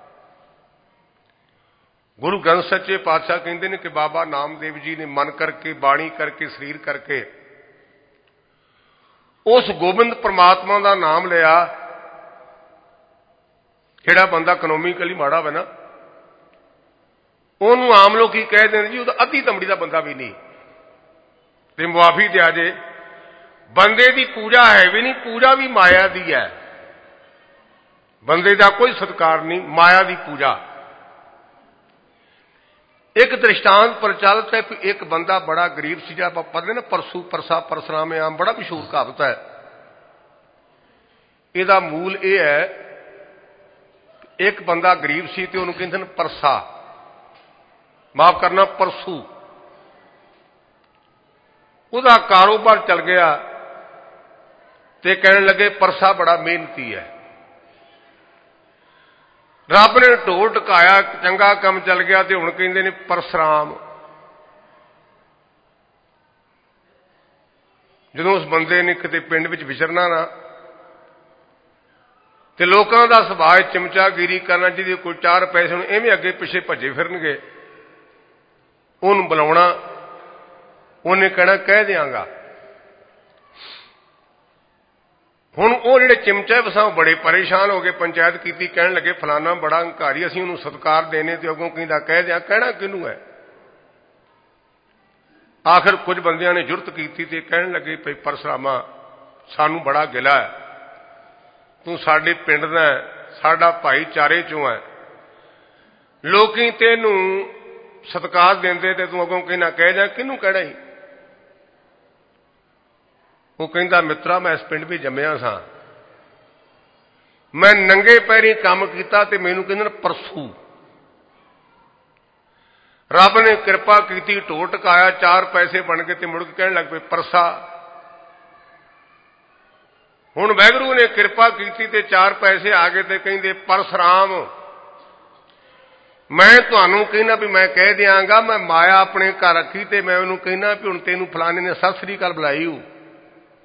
ਗੁਰੂ ਗ੍ਰੰਥ ਸੱਚੇ ਪਾਤਸ਼ਾਹ ਕਹਿੰਦੇ ਨੇ ਕਿ ਬਾਬਾ ਨਾਮਦੇਵ ਜੀ ਨੇ ਮਨ ਕਰਕੇ, ਬਾਣੀ ਕਰਕੇ, ਸਰੀਰ ਕਰਕੇ ਉਸ ਗੋਬਿੰਦ ਪਰਮਾਤਮਾ ਦਾ ਨਾਮ ਲਿਆ। ਜਿਹੜਾ ਬੰਦਾ ਇਕਨੋਮਿਕਲੀ ਮਾੜਾ ਹੋਵੇ ਨਾ, ਉਹਨੂੰ ਆਮ ਲੋਕ ਕੀ ਕਹਿ ਦਿੰਦੇ ਜੀ, ਉਹ ਤਾਂ ਅੱਧੀ ਤਮੜੀ ਦਾ ਬੰਦਾ ਵੀ ਨਹੀਂ, ਤੇ ਮੁਆਫੀ ਦਿਆ ਜੇ, ਬੰਦੇ ਦੀ ਪੂਜਾ ਹੈ ਵੀ ਨਹੀਂ, ਪੂਜਾ ਵੀ ਮਾਇਆ ਦੀ ਹੈ। ਬੰਦੇ ਦਾ ਕੋਈ ਸਤਿਕਾਰ ਨਹੀਂ, ਮਾਇਆ ਦੀ ਪੂਜਾ। ਇੱਕ ਦ੍ਰਿਸ਼ਟਾਂਤ ਪ੍ਰਚਲਿਤ ਹੈ ਕਿ ਇੱਕ ਬੰਦਾ ਬੜਾ ਗਰੀਬ ਸੀ, ਜਿਹੜਾ ਆਪਾਂ ਪੜ੍ਹਦੇ ਨਾ ਪਰਸੂ ਪਰਸਾ ਪਰਸਰਾਮੇ ਆਮ, ਬੜਾ ਮਸ਼ਹੂਰ ਕਹਾਵਤ ਹੈ। ਇਹਦਾ ਮੂਲ ਇਹ ਹੈ, ਇੱਕ ਬੰਦਾ ਗਰੀਬ ਸੀ ਤੇ ਉਹਨੂੰ ਕਹਿੰਦੇ ਨੇ ਪਰਸਾ, ਮਾਫ ਕਰਨਾ ਪਰਸੂ। ਉਹਦਾ ਕਾਰੋਬਾਰ ਚੱਲ ਗਿਆ ਤੇ ਕਹਿਣ ਲੱਗੇ ਪਰਸਾ ਬੜਾ ਮਿਹਨਤੀ ਹੈ। ਰੱਬ ਨੇ ਢੋਲ ਟਕਾਇਆ, ਚੰਗਾ ਕੰਮ ਚੱਲ ਗਿਆ ਤੇ ਹੁਣ ਕਹਿੰਦੇ ਨੇ ਪਰਸਰਾਮ। ਜਦੋਂ ਉਸ ਬੰਦੇ ਨੇ ਕਿਤੇ ਪਿੰਡ ਵਿੱਚ ਵਿਚਰਨਾ ਨਾ, ਤੇ ਲੋਕਾਂ ਦਾ ਸੁਭਾਅ ਚਮਚਾਗਿਰੀ ਕਰਨਾ, ਜਿਹਦੇ ਕੋਈ ਚਾਰ ਪੈਸੇ ਨੂੰ ਐਵੇਂ ਅੱਗੇ ਪਿੱਛੇ ਭੱਜੇ ਫਿਰਨਗੇ, ਉਹਨੂੰ ਬੁਲਾਉਣਾ, ਉਹਨੇ ਕਹਿਣਾ ਕਹਿ ਦਿਆਂਗਾ। ਹੁਣ ਉਹ ਜਿਹੜੇ ਚਿਮਚੇ ਵਸਾਂ ਬੜੇ ਪਰੇਸ਼ਾਨ ਹੋ ਗਏ, ਪੰਚਾਇਤ ਕੀਤੀ, ਕਹਿਣ ਲੱਗੇ ਫਲਾਨਾ ਬੜਾ ਹੰਕਾਰੀ, ਅਸੀਂ ਉਹਨੂੰ ਸਤਿਕਾਰ ਦੇਣੇ, ਤੇ ਅੱਗੋਂ ਕਹਿੰਦਾ ਕਹਿ ਦਿਆਂ। ਕਹਿਣਾ ਕਿਹਨੂੰ ਹੈ। ਆਖਿਰ ਕੁਝ ਬੰਦਿਆਂ ਨੇ ਜੁਰਤ ਕੀਤੀ ਤੇ ਕਹਿਣ ਲੱਗੇ ਭਈ ਪਰਸਰਾਮਾ, ਸਾਨੂੰ ਬੜਾ ਗਿਲਾ ਹੈ, ਤੂੰ ਸਾਡੇ ਪਿੰਡ ਦਾ, ਸਾਡਾ ਭਾਈਚਾਰੇ ਚੋਂ ਹੈ, ਲੋਕੀ ਤੈਨੂੰ ਸਤਿਕਾਰ ਦਿੰਦੇ ਤੇ ਤੂੰ ਅੱਗੋਂ ਕਹਿਣਾ ਕਹਿ ਜਾ। ਕਿਹਨੂੰ ਕਹਿਣਾ ਹੀ। ਉਹ ਕਹਿੰਦਾ ਮਿੱਤਰਾ, ਮੈਂ ਇਸ ਪਿੰਡ ਵਿੱਚ ਜੰਮਿਆ ਸਾਂ, ਮੈਂ ਨੰਗੇ ਪੈਰੀ ਕੰਮ ਕੀਤਾ ਤੇ ਮੈਨੂੰ ਕਹਿੰਦੇ ਨੇ ਪਰਸੂ। ਰੱਬ ਨੇ ਕਿਰਪਾ ਕੀਤੀ, ਢੋਲ ਟਕਾਇਆ, ਚਾਰ ਪੈਸੇ ਬਣ ਗਏ ਤੇ ਮੁੜ ਕੇ ਕਹਿਣ ਲੱਗ ਪਏ ਪਰਸਾ। ਹੁਣ ਵਾਹਿਗੁਰੂ ਨੇ ਕਿਰਪਾ ਕੀਤੀ ਤੇ ਚਾਰ ਪੈਸੇ ਆ ਗਏ ਤੇ ਕਹਿੰਦੇ ਪਰਸਰਾਮ, ਮੈਂ ਤੁਹਾਨੂੰ ਕਹਿਣਾ ਵੀ ਮੈਂ ਕਹਿ ਦਿਆਂਗਾ, ਮੈਂ ਮਾਇਆ ਆਪਣੇ ਘਰ ਰੱਖੀ ਤੇ ਮੈਂ ਉਹਨੂੰ ਕਹਿਣਾ ਵੀ ਹੁਣ ਤੈਨੂੰ ਫਲਾਣੇ ਨੇ ਸਤਿ ਸ੍ਰੀ ਅਕਾਲ ਬੁਲਾਈ ਹੋ।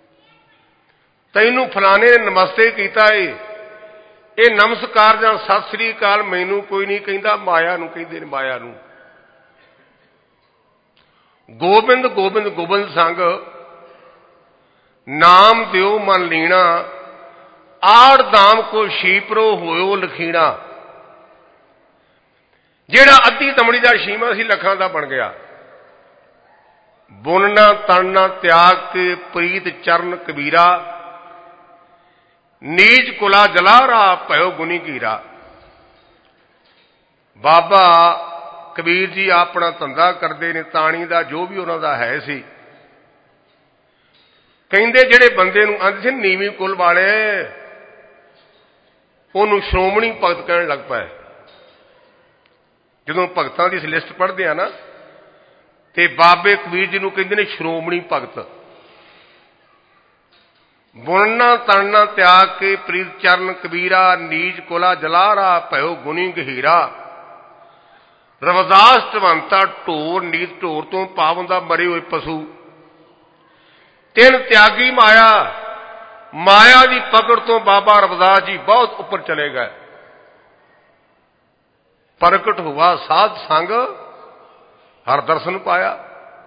ਤੈਨੂੰ ਫਲਾਣੇ ਨੇ ਨਮਸਤੇ ਕੀਤਾ ਏ, ਇਹ ਨਮਸਕਾਰ ਜਾਂ ਸਤਿ ਸ੍ਰੀ ਅਕਾਲ ਮੈਨੂੰ ਕੋਈ ਨਹੀਂ ਕਹਿੰਦਾ, ਮਾਇਆ ਨੂੰ ਕਹਿੰਦੇ ਨੇ, ਮਾਇਆ ਨੂੰ। ਗੋਬਿੰਦ ਗੋਬਿੰਦ ਗੋਬਿੰਦ ਸੰਗ ਨਾਮ ਦਿਓ ਮਨ ਲੀਣਾ, ਆੜ ਦਾਮ ਕੋ ਸ਼ੀਪਰੋ ਹੋਇਓ ਲਖੀਣਾ। ਜਿਹੜਾ ਅੱਧੀ ਤਮੜੀ ਦਾ ਸ਼ੀਮਾ ਸੀ ਲੱਖਾਂ ਦਾ ਬਣ ਗਿਆ। ਬੁਨਣਾ ਤਣਨਾ ਤਿਆਗ ਕੇ ਪ੍ਰੀਤ ਚਰਨ ਕਬੀਰਾ, ਨੀਚ ਕੁਲਾ ਜਲਾਰਾ ਭਇਓ ਗੁਨੀ ਘੀਰਾ। ਬਾਬਾ ਕਬੀਰ ਜੀ ਆਪਣਾ ਧੰਦਾ ਕਰਦੇ ਨੇ, ਤਾਣੀ ਦਾ ਜੋ ਵੀ ਉਹਨਾਂ ਦਾ ਹੈ ਸੀ। ਕਹਿੰਦੇ ਜਿਹੜੇ ਬੰਦੇ ਨੂੰ ਆਂਦੇ ਸੀ ਨੀਵੀਂ ਕੁਲ ਵਾਲੇ, ਉਹਨੂੰ ਸ਼੍ਰੋਮਣੀ ਭਗਤ ਕਹਿਣ ਲੱਗ ਪਏ। ਜਦੋਂ ਭਗਤਾਂ ਦੀ ਲਿਸਟ ਪੜ੍ਹਦੇ ਆ ਨਾ, ਤੇ ਬਾਬੇ ਕਬੀਰ ਜੀ ਨੂੰ ਕਹਿੰਦੇ ਨੇ ਸ਼੍ਰੋਮਣੀ ਭਗਤ। ਬੁਣਨਾ ਤਣਨਾ ਤਿਆਗ ਕੇ ਪ੍ਰੀਤ ਚਰਨ ਕਬੀਰਾ, ਨੀਚ ਕੁਲਾ ਜਲਾਰਾ ਭਇਓ ਗੁਨੀ ਗਹੀਰਾ। ਰਵਿਦਾਸ ਧਵੰਤਾ ਢੋਰ ਨੀਤ ਢੋਰ ਤੋਂ ਪਾਵੰਦਾ ਮਰੇ ਹੋਏ ਪਸ਼ੂ। ਤਿੰਨ ਤਿਆਗੀ ਮਾਇਆ, ਮਾਇਆ ਦੀ ਪਕੜ ਤੋਂ ਬਾਬਾ ਰਵਿਦਾਸ ਜੀ ਬਹੁਤ ਉੱਪਰ ਚਲੇ ਗਏ। ਪ੍ਰਗਟ ਹੁਆ ਸਾਧ ਸੰਗ ਹਰ ਦਰਸ਼ਨ ਪਾਇਆ।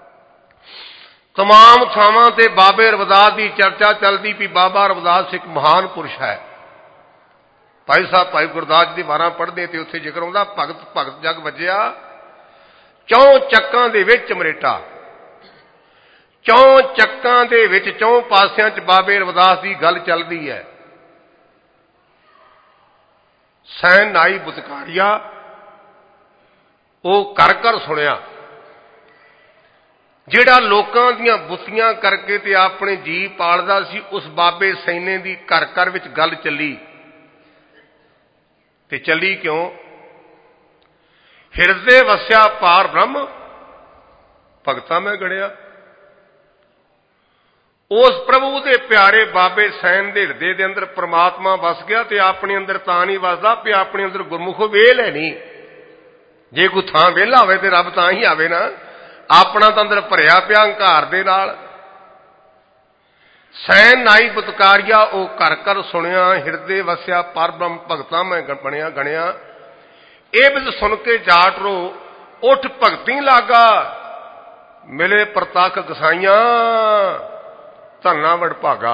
तमाम ਥਾਵਾਂ ਤੇ ਬਾਬੇ ਰਵਿਦਾਸ ਦੀ ਚਰਚਾ ਚੱਲਦੀ ਵੀ ਬਾਬਾ ਰਵਿਦਾਸ ਇੱਕ ਮਹਾਨ ਪੁਰਸ਼ ਹੈ। ਭਾਈ ਸਾਹਿਬ ਭਾਈ ਗੁਰਦਾਸ ਜੀ ਦੀ ਵਾਰਾਂ ਪੜ੍ਹਦੇ ਤੇ ਉੱਥੇ ਜ਼ਿਕਰ ਆਉਂਦਾ, ਭਗਤ ਭਗਤ ਜਗ ਵੱਜਿਆ ਚੌਂ ਚੱਕਾਂ ਦੇ ਵਿੱਚ ਚਮਰੇਟਾ। ਚੌਂ ਚੱਕਾਂ ਦੇ ਵਿੱਚ ਚੌਂ ਪਾਸਿਆਂ 'ਚ ਬਾਬੇ ਰਵਿਦਾਸ ਦੀ ਗੱਲ ਚੱਲਦੀ ਹੈ। ਸੈਨ ਨਾਈ ਬੁਤਕਾਰੀਆ, ਉਹ ਕਰ ਕਰ ਸੁਣਿਆ। ਜਿਹੜਾ ਲੋਕਾਂ ਦੀਆਂ ਬੁੱਤੀਆਂ ਕਰਕੇ ਤੇ ਆਪਣੇ ਜੀ ਪਾਲਦਾ ਸੀ, ਉਸ ਬਾਬੇ ਸੈਨੇ ਦੀ ਘਰ ਘਰ ਵਿੱਚ ਗੱਲ ਚੱਲੀ। ਤੇ ਚੱਲੀ ਕਿਉਂ? ਹਿਰਦੇ ਵਸਿਆ ਪਾਰ ਬ੍ਰਹਮ ਭਗਤਾਂ ਮੈਂ ਗੜਿਆ। ਉਸ ਪ੍ਰਭੂ ਦੇ ਪਿਆਰੇ ਬਾਬੇ ਸੈਨ ਦੇ ਹਿਰਦੇ ਦੇ ਅੰਦਰ ਪ੍ਰਮਾਤਮਾ ਵਸ ਗਿਆ। ਤੇ ਆਪਣੇ ਅੰਦਰ ਤਾਂ ਨਹੀਂ ਵਸਦਾ ਵੀ ਆਪਣੇ ਅੰਦਰ ਗੁਰਮੁਖ ਵੇਲ ਹੈ ਨਹੀਂ। ਜੇ ਕੋਈ ਥਾਂ ਵਿਹਲਾ ਹੋਵੇ ਤੇ ਰੱਬ ਤਾਂ ਹੀ ਆਵੇ ਨਾ। ਆਪਣਾ ਤਾਂ ਅੰਦਰ ਭਰਿਆ ਪਿਆ ਹੰਕਾਰ ਦੇ ਨਾਲ। ਸੈਨ ਨਾਈ ਬੁਤਕਾਰੀਆ, ਉਹ ਘਰ ਘਰ ਸੁਣਿਆ। ਹਿਰਦੇ ਵਸਿਆ ਪਰ ਬ੍ਰਹਮ ਭਗਤਾਂ ਮੈਂ ਬਣਿਆ ਗਣਿਆ। ਇਹ ਬਿਦ ਸੁਣ ਕੇ ਜਾਟ ਰੋ ਉੱਠ ਭਗਤੀ ਲਾਗਾ, ਮਿਲੇ ਪ੍ਰਤੱਖ ਗਸਾਈਆਂ ਧੰਨਾ ਵਡਭਾਗਾ।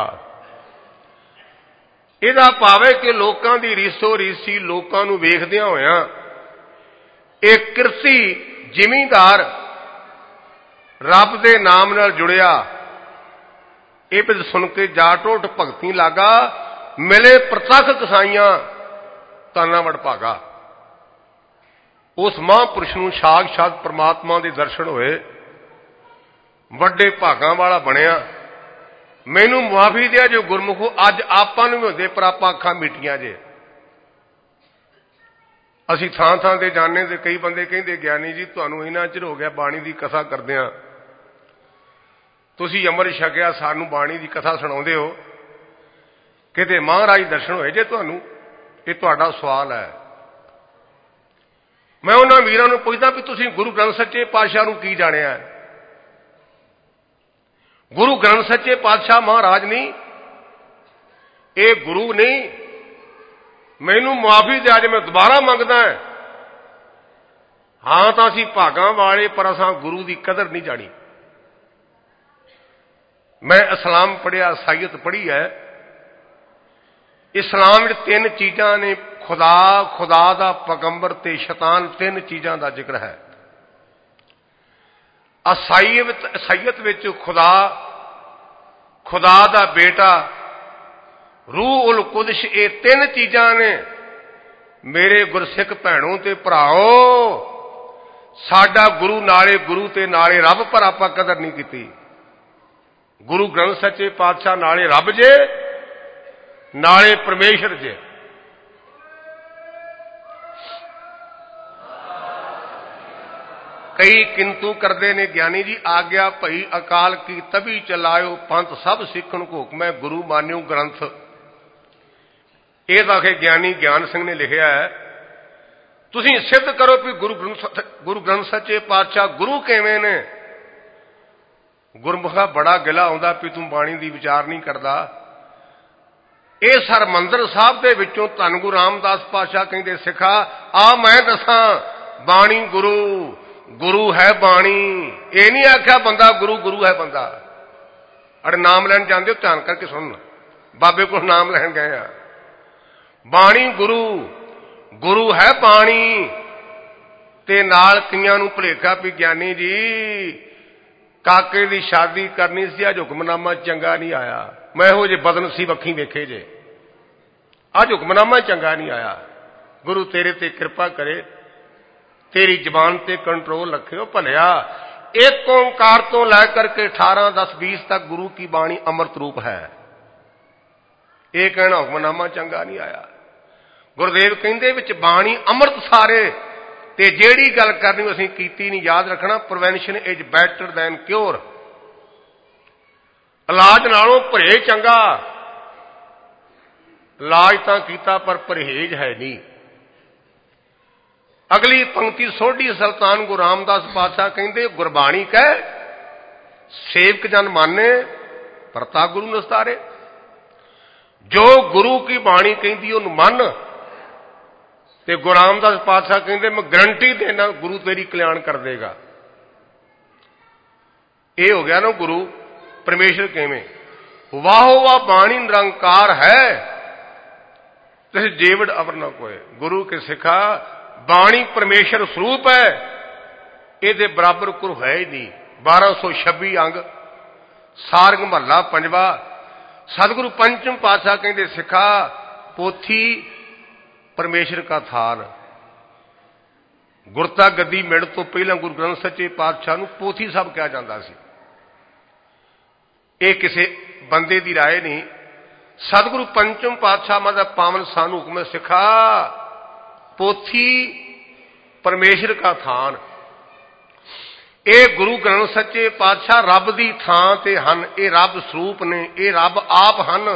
ਇਹਦਾ ਭਾਵ ਹੈ ਕਿ ਲੋਕਾਂ ਦੀ ਰੀਸੋ ਰੀਸੀ ਲੋਕਾਂ ਨੂੰ ਵੇਖਦਿਆਂ ਹੋਇਆਂ ਇਹ ਕਿਰਤੀ ਜ਼ਿਮੀਂਦਾਰ ਰੱਬ ਦੇ ਨਾਮ ਨਾਲ ਜੁੜਿਆ। ਇਹ ਬਿਦ ਸੁਣ ਕੇ ਜਾਟ ਉੱਠ ਭਗਤੀ ਲਾਗਾ, ਮਿਲੇ ਪ੍ਰਤੱਖ ਕਸਾਈਆਂ ਧੰਨਾ ਵਡਭਾਗਾ। ਉਸ ਮਹਾਂਪੁਰਸ਼ ਨੂੰ ਸਾਖਸ਼ਾਤ ਪ੍ਰਮਾਤਮਾ ਦੇ ਦਰਸ਼ਨ ਹੋਏ, ਵੱਡੇ ਭਾਗਾਂ ਵਾਲਾ ਬਣਿਆ। ਮੈਨੂੰ ਮੁਆਫੀ ਦਿਆ ਜੋ ਗੁਰਮੁਖੋ, ਅੱਜ ਆਪਾਂ ਨੂੰ ਵੀ ਹੁੰਦੇ ਪਰ ਆਪਾਂ ਅੱਖਾਂ ਮੀਟੀਆਂ ਜੇ। ਅਸੀਂ ਥਾਂ ਥਾਂ ਤੇ ਜਾਣੇ ਤੇ ਕਈ ਬੰਦੇ ਕਹਿੰਦੇ ਗਿਆਨੀ ਜੀ ਤੁਹਾਨੂੰ ਇੰਨਾ ਚਿਰ ਹੋ ਗਿਆ ਬਾਣੀ ਦੀ ਕਥਾ ਕਰਦਿਆਂ, ਤੁਸੀਂ ਅੰਮ੍ਰਿਤ ਛਕਿਆ, ਸਾਨੂੰ ਬਾਣੀ ਦੀ ਕਥਾ ਸੁਣਾਉਂਦੇ ਹੋ, ਕਿਤੇ ਮਹਾਰਾਜ ਦਰਸ਼ਨ ਹੋਏ ਜੇ ਤੁਹਾਨੂੰ? ਇਹ ਤੁਹਾਡਾ ਸਵਾਲ ਹੈ। ਮੈਂ ਉਹਨਾਂ ਵੀਰਾਂ ਨੂੰ ਪੁੱਛਦਾ ਵੀ ਤੁਸੀਂ ਗੁਰੂ ਗ੍ਰੰਥ ਸੱਚੇ ਪਾਤਸ਼ਾਹ ਨੂੰ ਕੀ ਜਾਣਿਆ? ਗੁਰੂ ਗ੍ਰੰਥ ਸੱਚੇ ਪਾਤਸ਼ਾਹ ਮਹਾਰਾਜ ਨਹੀਂ, ਇਹ ਗੁਰੂ ਨਹੀਂ। ਮੈਨੂੰ ਮੁਆਫੀ ਦਿਆ ਜੇ ਮੈਂ ਦੁਬਾਰਾ ਮੰਗਦਾ। ਹਾਂ ਤਾਂ ਅਸੀਂ ਭਾਗਾਂ ਵਾਲੇ, ਪਰ ਅਸਾਂ ਗੁਰੂ ਦੀ ਕਦਰ ਨਹੀਂ ਜਾਣੀ। ਮੈਂ ਇਸਲਾਮ ਪੜ੍ਹਿਆ, ਈਸਾਈਅਤ ਪੜ੍ਹੀ ਹੈ। ਇਸਲਾਮ ਵਿੱਚ ਤਿੰਨ ਚੀਜ਼ਾਂ ਨੇ, ਖੁਦਾ, ਖੁਦਾ ਦਾ ਪੈਗੰਬਰ ਤੇ ਸ਼ੈਤਾਨ, ਤਿੰਨ ਚੀਜ਼ਾਂ ਦਾ ਜ਼ਿਕਰ ਹੈ। ਈਸਾਈਅਤ ਈਸਾਈਅਤ ਵਿੱਚ ਖੁਦਾ, ਖੁਦਾ ਦਾ ਬੇਟਾ, ਰੂਹ ਉਲ ਕੁਦਸ, ਇਹ ਤਿੰਨ ਚੀਜ਼ਾਂ ਨੇ। ਮੇਰੇ ਗੁਰਸਿੱਖ ਭੈਣੋ ਤੇ ਭਰਾਓ, ਸਾਡਾ ਗੁਰੂ ਨਾਲੇ ਗੁਰੂ ਤੇ ਨਾਲੇ ਰੱਬ, ਪਰ ਆਪਾਂ ਕਦਰ ਨਹੀਂ ਕੀਤੀ। ਗੁਰੂ ਗ੍ਰੰਥ ਸੱਚੇ ਪਾਤਸ਼ਾਹ ਨਾਲੇ ਰੱਬ ਜੇ, ਨਾਲੇ ਪਰਮੇਸ਼ਰ ਜੇ। ਕਈ ਕਿੰਤੂ ਕਰਦੇ ਨੇ ਗਿਆਨੀ ਜੀ, ਆਗਿਆ ਭਈ ਅਕਾਲ ਕੀ ਤਬੀ ਚਲਾਇਓ, ਪੰਥ ਸਭ ਸਿੱਖਣ ਕੋ ਹੁਕਮੈ, ਗੁਰੂ ਮਾਨਿਓ ਗ੍ਰੰਥ। ਇਹ ਤਾਂ ਕਿ ਗਿਆਨੀ ਗਿਆਨ ਸਿੰਘ ਨੇ ਲਿਖਿਆ ਹੈ। ਤੁਸੀਂ ਸਿੱਧ ਕਰੋ ਵੀ ਗੁਰੂ ਗ੍ਰੰਥ ਗੁਰੂ ਗ੍ਰੰਥ ਸੱਚੇ ਪਾਤਸ਼ਾਹ ਗੁਰੂ ਕਿਵੇਂ ਨੇ। ਗੁਰਮੁਖਾ ਬੜਾ ਗਿਲਾ ਆਉਂਦਾ ਵੀ ਤੂੰ ਬਾਣੀ ਦੀ ਵਿਚਾਰ ਨਹੀਂ ਕਰਦਾ। इस हरमंदर साहब के विचों धन गुरु रामदास पातशाह कहते सिखा आ मैं दसा बाणी गुरु गुरु है बाणी। ये नहीं आख्या बंदा गुरु गुरु है बंदा। अरे नाम लैन जाते हो ध्यान करके सुन, बाबे को नाम लैन गए आ। बाणी गुरु गुरु है बाणी ते नाल कईयां नूं भुलेखा भी ज्ञानी जी काके दी शादी करनी सी, अज हुक्मनामा चंगा नहीं आया। मैं हो जे बदनसीब अखी वेखे जे, अज हुक्मनामा चंगा नहीं आया। गुरु तेरे ते कृपा करे, तेरी जबान ते कंट्रोल रखियो भलिया। एक ओंकार तो लैकर के अठारह दस बीस तक गुरु की बाणी अमृत रूप है। यह कहना हुक्मनामा चंगा नहीं आया। गुरुदेव कहते विच बाणी अमृत सारे ते जेड़ी गल करनी असीं कीती नहीं, याद रखना prevention is better than cure. इलाज नालों परहेज चंगा। इलाज तां कीता पर परहेज है नहीं। अगली पंक्ति सोढ़ी सुल्तान गुरु रामदास पातशाह कहते गुरबाणी कह सेवक जन माने परता गुरु नस्तारे। जो गुरु की बाणी कहती उन्होंने मन ते गुरु रामदास पातशाह कहते मैं गारंटी देना गुरु तेरी कल्याण कर देगा। ये हो गया ना गुरु परमेश्वर किवें। वाह वाह बाणी निरंकार है तिस जेवड़ अवर न कोय। गुरु के सिखा बाणी परमेश्वर स्वरूप है, ये बराबर गुरु है ही नहीं। बारह सौ छब्बी अंग सारंग महला पंजवा। सतगुरु पंचम पातशाह कहते सिखा पोथी परमेश्वर का थान। गुरता गद्दी मिलण तो पहला गुरु ग्रंथ सच्चे पातशाह नूं पोथी साहब कहा जाता सी। ये किसी बंदे की राय नहीं। सतगुरु पंचम पातशाह मतलब पावन सानू हुक्म सिखा पोथी परमेश्वर का थान। ये गुरु ग्रंथ सच्चे पातशाह रब की थां ते हन। ये रब स्वरूप ने, ये रब आप हन।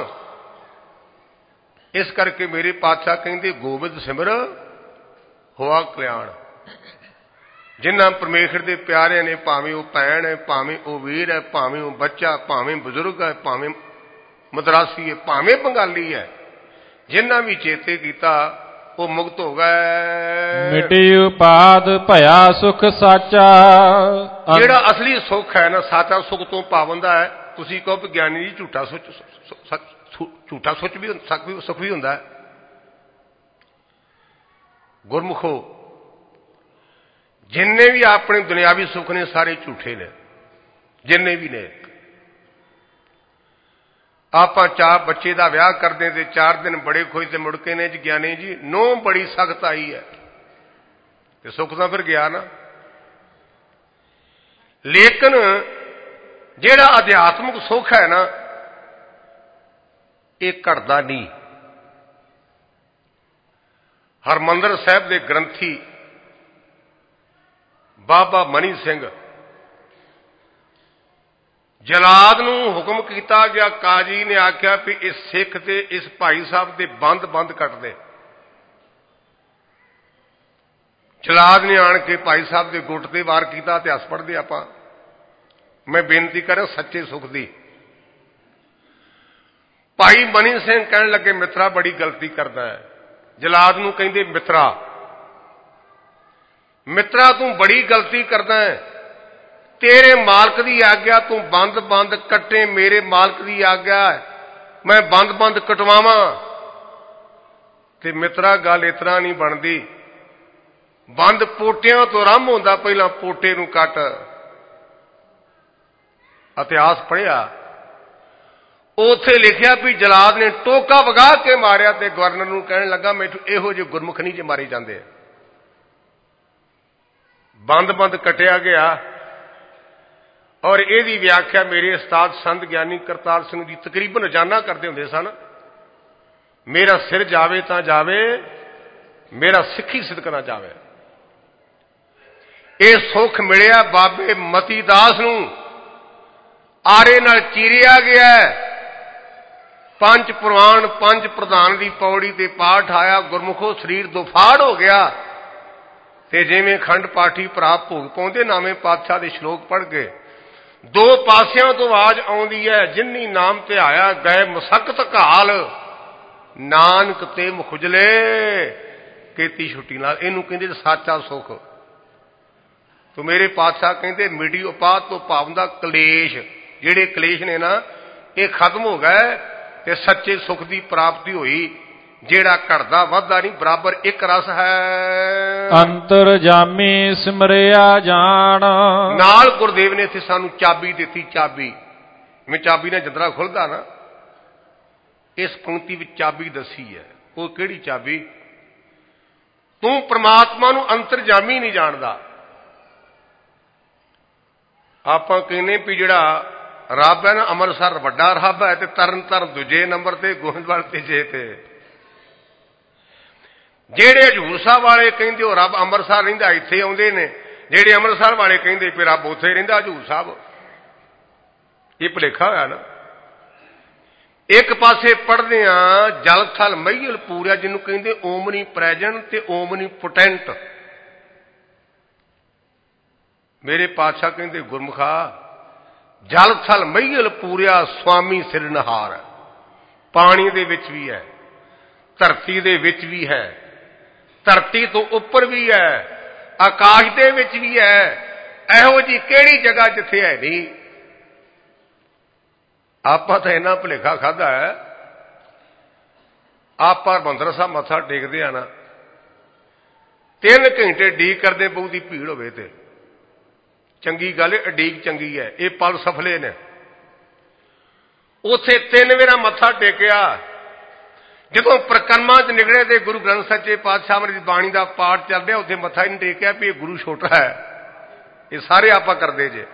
इस करके मेरे पातशाह कहते गोबिंद सिमर होआ कल्याण। जिन्हां परमेश्वर के प्यारे ने, भावें वह भैन है, भावें वह वीर है, भावें वह बच्चा, भावें बुजुर्ग है, भावें मद्रासी है, भावें बंगाली है, जिन्हां भी चेते किया वो मुक्त हो गए। मिटी उपाद भया सुख साचा। जेड़ा असली सुख है ना साचा सुख तो पाबंदा है। तुसीं कहो कि ज्ञानी जी झूठा सोच, झूठा सोच भी सुख भी हुंदा है। गुरमुखो जिन्ने भी अपने दुनियावी सुख ने सारे झूठे ने, जिन्ने भी ने। आप चार बच्चे का विआह करते थे, चार दिन बड़े खुश से मुड़के ने जी ज्ञानी जी नौ बड़ी सख्त आई है, तो सुख तो फिर गया ना। लेकिन जेड़ा अध्यात्मिक सुख है ना ये घटदा नहीं। हरमंदर साहब के ग्रंथी बाबा मनी सिंह जलाद नूं हुक्म किया गया, काजी ने आख्या भी इस सिख ते इस भाई साहब के बंद बंद कट दे। जलाद ने आन के भाई साहब के गुट ते वार किया। इतिहास पढ़ते आप। मैं बेनती करा सच्चे सुख दी। भाई मनी सिंह कहन लगे मित्रा बड़ी गलती करता है। जलाद नूं कहंदे मित्रा मित्रा तू बड़ी गलती करता है। तेरे मालक की आग्या तू बंद बंद कट्टे, मेरे मालक की आग्या मैं बंद बंद कटवावा। ते मित्रा गल इतना नहीं बनती। बंद पोटियां तो आरंभ होंदा, पहला पोटे नूं कट। इतिहास पढ़िया उथे लिखिया भी जलाद ने टोका वगा के मारिया ते गवर्नर नूं कहण लगा मैथों इहो जिहे गुरमुख नहीं जे मारे जांदे। बंद बंद कटिया गया। और यदी व्याख्या मेरे उस्ताद संत ज्ञानी करतार सिंह जी तकरीबन रोजाना करते होंदे सन। मेरा सिर जावे तां जावे, मेरा सिक्खी सिदक ना जावे। ये सुख मिलिया बाबे मती दास नूं, आरे नाल चीरिया गया। पंच पुराण पंच प्रधान की पौड़ी ते पाठ आया। गुरमुखो शरीर दुफाड़ हो गया। ते जिवें खंड पाठी भरा भोग पाउंदे नामे पातशाह दे श्लोक पढ़ के दो पासियां तो आवाज आउंदी है, जिन्नी नाम ते आया गए मुसक्कत घाल नानक ते मुखुजले केती छुट्टी नाल। इनू कहंदे साचा सुख। तो मेरे पातशाह कहंदे मिटी उपात तो भावना कलेश, जिहड़े कलेश ने ना ये खत्म हो गए ते सच्चे सुख की प्राप्ति हुई। जेड़ा घटदा वधदा नहीं, बराबर एक रस है। अंतर जामी सिमरिया जान। नाल गुरदेव ने इत्थे सानू चाबी दिती। चाबी मैं चाबी ने जदरा खुलदा ना, इस पंक्ति विच चाबी दसी है। वो किहड़ी चाबी? तू परमात्मा नू अंतरजामी नहीं जानदा। आपां कहने भी जिहड़ा रब है ना, अमृतसर वड्डा रब है, तरन ताਰਨ दूजे नंबर ते, गोविंदवाल तीजे ते। जेड़े हजूर साहब वाले कहंदे हो रब अमृतसर रहिंदा, इत्थे आउंदे ने। जेड़े अमृतसर वाले कहंदे भी रब उत्थे रहिंदा हजूर साहब, ये भुलेखा होया ना। एक पासे पढ़दे आ जल थल महील पूरा, जिन्हों कहंदे ओमनी प्रेजेंट ते ओमनी पोटेंट। मेरे पातशाह कहंदे गुरमुखा जल थल महील पूरा स्वामी सिरनहार। पानी दे विच भी है, धरती दे विच भी है, धरती तो उपर भी है, आकाश दे विच भी है। इहो जी केड़ी जगह जिथे है नहीं। आपां तां इन्ना भुलेखा खादा है। आप हरमंदर साहब मत्था टेकदे आ ना, तीन घंटे ਡੀਕ करदे बहुती भीड़ होवे ते चंगी गल है, ਡੀਕ चंगी है। ये पल सफले ने। उथे तीन वेरा मत्था टेकिया। जदों प्रकरमा च निकले तो गुरु ग्रंथ सच्चे पातशाह की बाणी का पाठ चल रहा, उत्थे मत्था ही नहीं टेकिया भी गुरु छोटा है। ये सारे आप करते जे।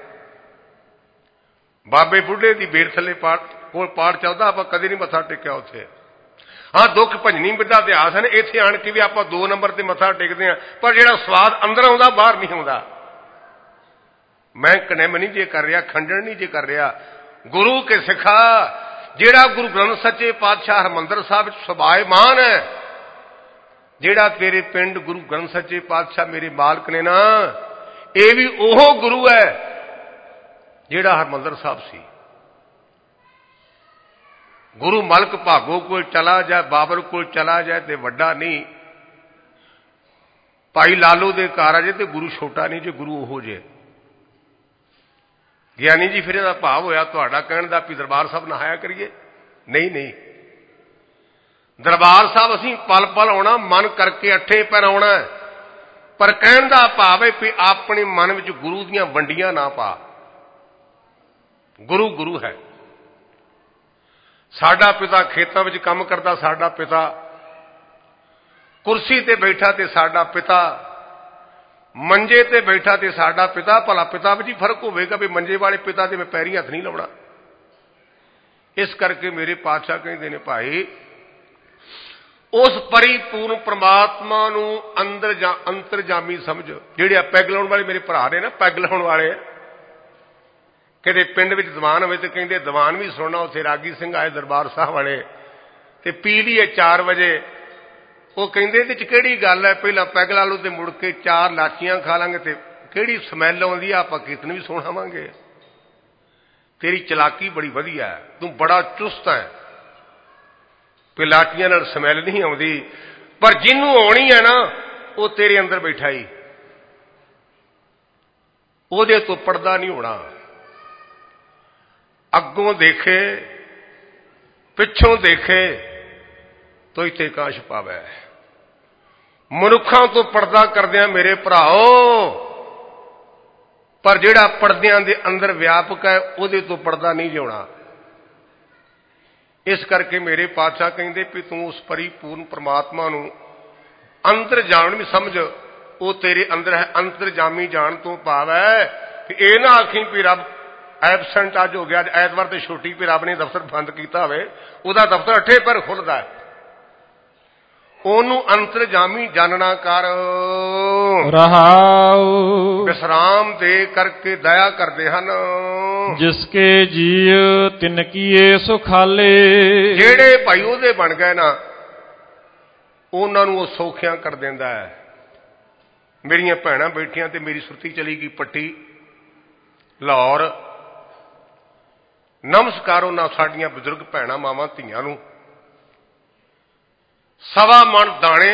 बाबे बुढ़े की बेर थले पाठ को पाठ चलता, आप कदे नहीं मत्था टेकिया उत्थे। हाँ दुख भजनी बिदा इतिहास है, इत्थे आण के भी आप दो नंबर से मत्था टेकते हैं, पर जिहड़ा स्वाद अंदर आउंदा बाहर नहीं आउंदा। मैं कनेम नहीं जे कर रहा, खंडन नहीं जे कर रहा। गुरु के सिखा जेड़ा गुरु ग्रंथ सच्चे पातशाह हरमंदर साहब सुभायमान है, जेड़ा तेरे पिंड गुरु ग्रंथ सच्चे पातशाह मेरे मालक ने ना, ये भी ओहो गुरु है जेड़ा हरमंदर साहब सी। गुरु मलक भागो कोल चला जाए, बाबर कोल चला जाए तो वड्डा नहीं, भाई लालो दे घर आ जाए तो गुरु छोटा नहीं जे, गुरु ओहो जे। ज्ञानी जी फिर भाव होया तुहाडा कहण दा भी दरबार साहब नहाया करिए। नहीं नहीं, दरबार साहब असीं पल पल आउणा, मन करके अठे पैर आउणा, पर कहण दा भाव है भी अपने मन विच गुरु दीआं वंडियां ना पा। गुरु गुरु है। साडा पिता खेतां विच काम करदा, साडा पिता कुर्सी ते बैठा ते साडा पिता मंजे ते बैठा ते साडा पिता। भला पिता विच ही फर्क होवेगा भी मंजे वाले पिता ते मैं पैरी हथ नहीं लाउणा। इस करके मेरे पातशाह कहंदे ने भाई उस परिपूर्ण परमात्मा नूं अंदर जा अंतरजामी समझ। जिहड़े पैग लाउण वाले मेरे भरा ने ना, पैग लाउण वाले किते पिंड विच दीवान होवे ते कहंदे दीवान भी सुणना। उत्थे रागी सिंह आए दरबार साहब वाले ते पी लिए चार बजे। वो कहंदे इहदे च किहड़ी गल है, पहला पैग ला लो ते मुड़ के चार लाचियां खा लांगे ते किहड़ी समैल आउंदी आ, आपां कीर्तन भी सुणावांगे। तेरी चलाकी बड़ी वधिया है, तू बड़ा चुस्त है, कि लाचियां नाल समैल नहीं आउंदी, पर जिन्नू आउणी है ना वो तेरे अंदर बैठा ही, ओहदे तो पड़दा नहीं होना। अगों देखे पिछों देखे तो इत्थे काश पावे। मनुखां तो पर्दा करदियां मेरे भराओ, पर जिहड़ा पर्दियां दे अंदर व्यापक है उहदे तो पर्दा नहीं जाना। इस करके मेरे पातशाह कहंदे भी तू उस परिपूर्ण परमात्मा नूं अंतर जाण भी समझ, वो तेरे अंदर है। अंतरजामी जान तो भाव है कि यह ना आखी भी रब एबसेंट अज हो गया, ऐतवार तो छुट्टी भी रब ने दफ्तर बंद किया होवे, उहदा दफ्तर अठे पर खुलदा है। ओनू अंतरजामी जानना कर रहाऊ, विश्राम दे करके दया करते हैं। जिसके जीव तिनकीए सुखाले। जेड़े भाई ओहदे बन गए ना, उन्हां नूं सौखियां कर देंदा है। मेरियां भैणां बैठियां ते मेरी सुरती चली गई पट्टी लाहौर। नमस्कार उन्हां साडियां बजुर्ग भैणां मावां धीआं नूं सवा मन दाने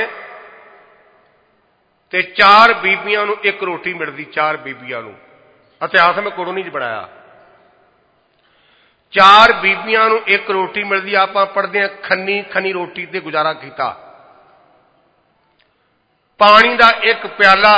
ते चार बीबियां नूं एक रोटी मिलती। चार बीबियां नूं इतिहास में कोड़ों नहीं बनाया। चार बीबियां नूं एक रोटी मिलती। आपां पढ़दे हां खन्नी खनी रोटी ते गुजारा कीता। पानी दा एक प्याला।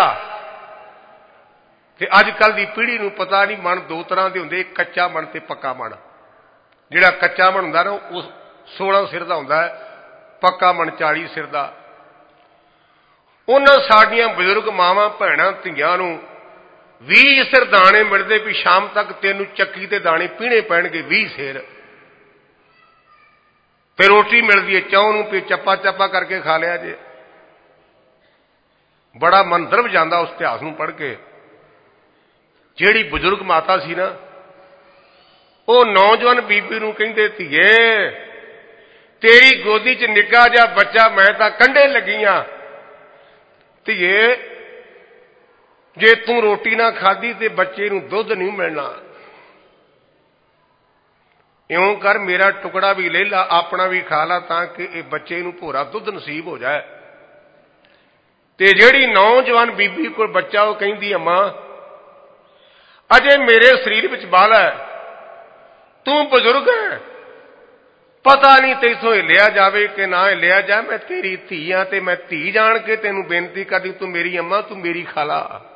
ते अजकल दी पीढ़ी नूं पता नहीं मन दो तरह के हुंदे, कच्चा मन ते पक्का मन। जिहड़ा कच्चा मन हुंदा ना उस सोलह सिर दा हुंदा है, पक्का मन चाली सिर दा। उन्हां साडियां बजुर्ग मावां भैणां धीआं नूं बीस सिर दाने मिलते भी शाम तक तेनू चक्की ते दाने पीने पैणगे बीस सिर। ते रोटी मिलती है चौं नूं भी चप्पा चप्पा करके खा लिया जे। बड़ा मन दरव जांदा उस इतिहास नूं पढ़ के। जिहड़ी बजुर्ग माता सी ना वो नौजवान बीबी नूं कहिंदे धीए तेरी गोदी च निक्का जिहा बच्चा मैं तां कंढे लगी हां। धीए जे तू रोटी ना खाधी ते बच्चे नूं दुध नहीं मिलना। इउं कर मेरा टुकड़ा भी ले ला, अपना भी खा ला ताकि ये बच्चे नूं भोरा दुध नसीब हो जाए। ते जिहड़ी नौजवान बीबी कोल बच्चा वो कहिंदी अम्मा अजे मेरे शरीर विच बाल है, तू बजुर्ग है, पता नहीं तेथों हिलिया जावे कि ना हिलिया जाए। मैं तेरी धी हां ते मैं धी जान के तेनू बेनती करदी तू मेरी अम्मा तू मेरी खाला।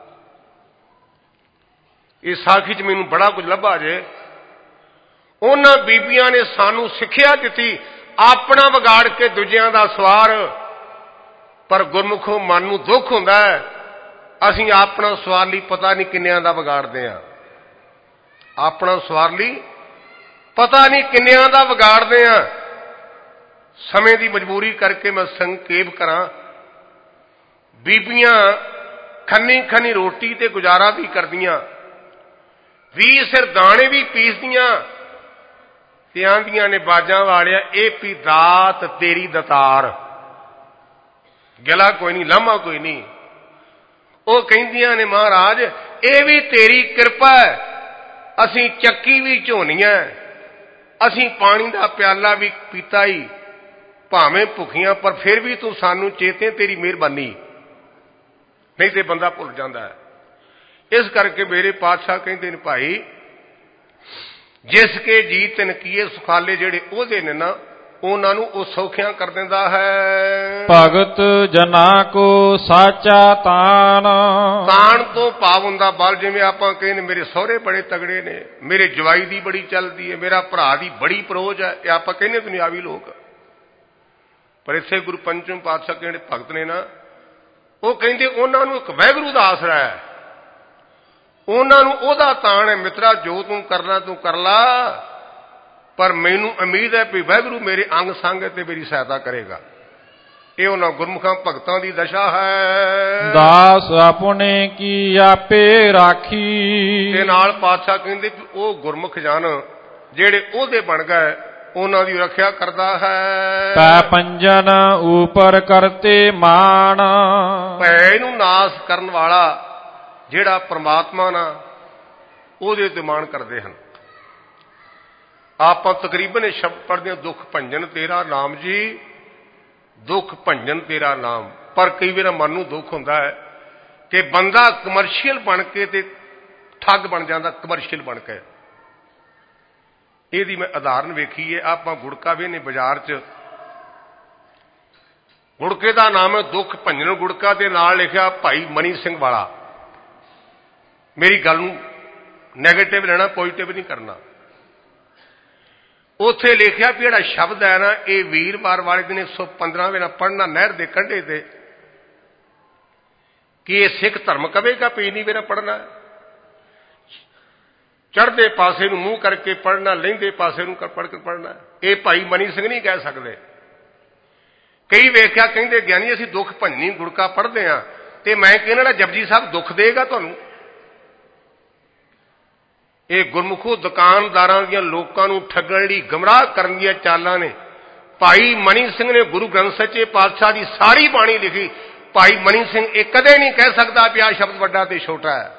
इस साखी च मैनू बड़ा कुछ लभा जे। उन्हां बीबियां ने सानू सिक्ख्या दित्ती अपना विगाड़ के दूजियां दा सवार। पर गुरमुखों मन नूं दुख हुंदा है असीं अपना सवार लई पता नहीं किन्नियां दा विगाड़दे हां। अपना सवार लई पता नहीं किन्नियां दा विगाड़दे हां। समय की मजबूरी करके मैं संकेप करा बीबियां खन्नी खन्नी रोटी ते गुजारा भी करदियां, बीस सिर दाने भी पीसदियां ते आंदियां ने बाजां वालिया ए पी दात तेरी दतार। गला कोई नहीं लामा कोई नहीं। वो कहिंदियां ने महाराज ये भी तेरी कृपा है, असीं चक्की भी झोनियां, असीं पानी दा प्याला भी पीता ही भावें भुखियां पर फिर भी तू सानू चेते तेरी मेहरबानी। नहीं तो बंदा भुल जाता है। इस करके मेरे पातशाह कहते हैं भाई जिसके जी तिन किए सुखाले जिहड़े ओहदे ने ना उन्हां नूं ओ सौखियां कर दिंदा है। भगत जना को साचा तान। तान तो भाव हुंदा बल। जिवें आपां कहने मेरे सहुरे बड़े तगड़े ने, मेरे जवाई दी बड़ी चलदी है, मेरा भरा दी बड़ी परोज है, ये आपां कहने दुनियावी लोग। पर इत्थे गुरु पंचम पातशाह जिहड़े भगत ने ना वो कहिंदे उन्हां नूं इक वाहिगुरू दा आसरा है, उन्हां नूं ओहदा तान है। मित्रा जो तू करना तू कर ला, पर मैनू उम्मीद है भी वाहिगुरू मेरे अंग संग ते मेरी सहायता करेगा। ये उन्हां गुरमुखां भगतां दी दशा है। दास अपने की आपे राखी। ते नाल पातशाह कहिंदे ओ गुरमुख जन जेड़े ओहदे बन गए उन्हां दी रखिया करदा है। पै पंजन ऊपर करते मान। भै नूं नाश करन वाला जेड़ा परमात्मा ना ओहदे ते मान करदे हन। आप तकरीबन शब्द पढ़ते हैं दुख भंजन तेरा नाम जी, दुख भंजन तेरा नाम। पर कई बार मन नूं दुख हुंदा है कि बंदा कमर्शियल बन के ते ठग बन जाता। कमर्शियल बन के यदी मैं उदाहरण वेखी है। आप गुड़का भी ने बाजार च गुड़के का नाम है दुख भंजन गुड़का के नाल लिखा भाई मनी सिंह वाला। मेरी गल नूं नैगेटिव लेना, पॉजिटिव नहीं करना। उथे लिखा भी जिहड़ा शब्द है ना ये वीरवार वाले दिन एक सौ पंद्रह वेला पढ़ना नहर के कंढे ते कि ये सिख धर्म कवेगा भी नहीं वेला पढ़ना। चढ़ते पासे नूं मूँह करके पढ़ना, लहिंदे पासे नूं पढ़ के पढ़ना। ये भाई मनी सिंह नहीं कह सकते। कई वेख्या कहिंदे ज्ञानी असीं दुख भंजनी गुड़का पढ़ते हैं ते मैं कहना जपजी साहब दुख देगा तुहानूं। ये गुरमुखो दुकानदारां दीयां लोकां नूं ठगण लई गमराह करन दीयां चालां ने। भाई मनी सिंह ने गुरु ग्रंथ सच्चे पातशाह की सारी बाणी लिखी। भाई मनी सिंह ये कदे नहीं कह सकता भी आ शब्द वड्डा ते छोटा है।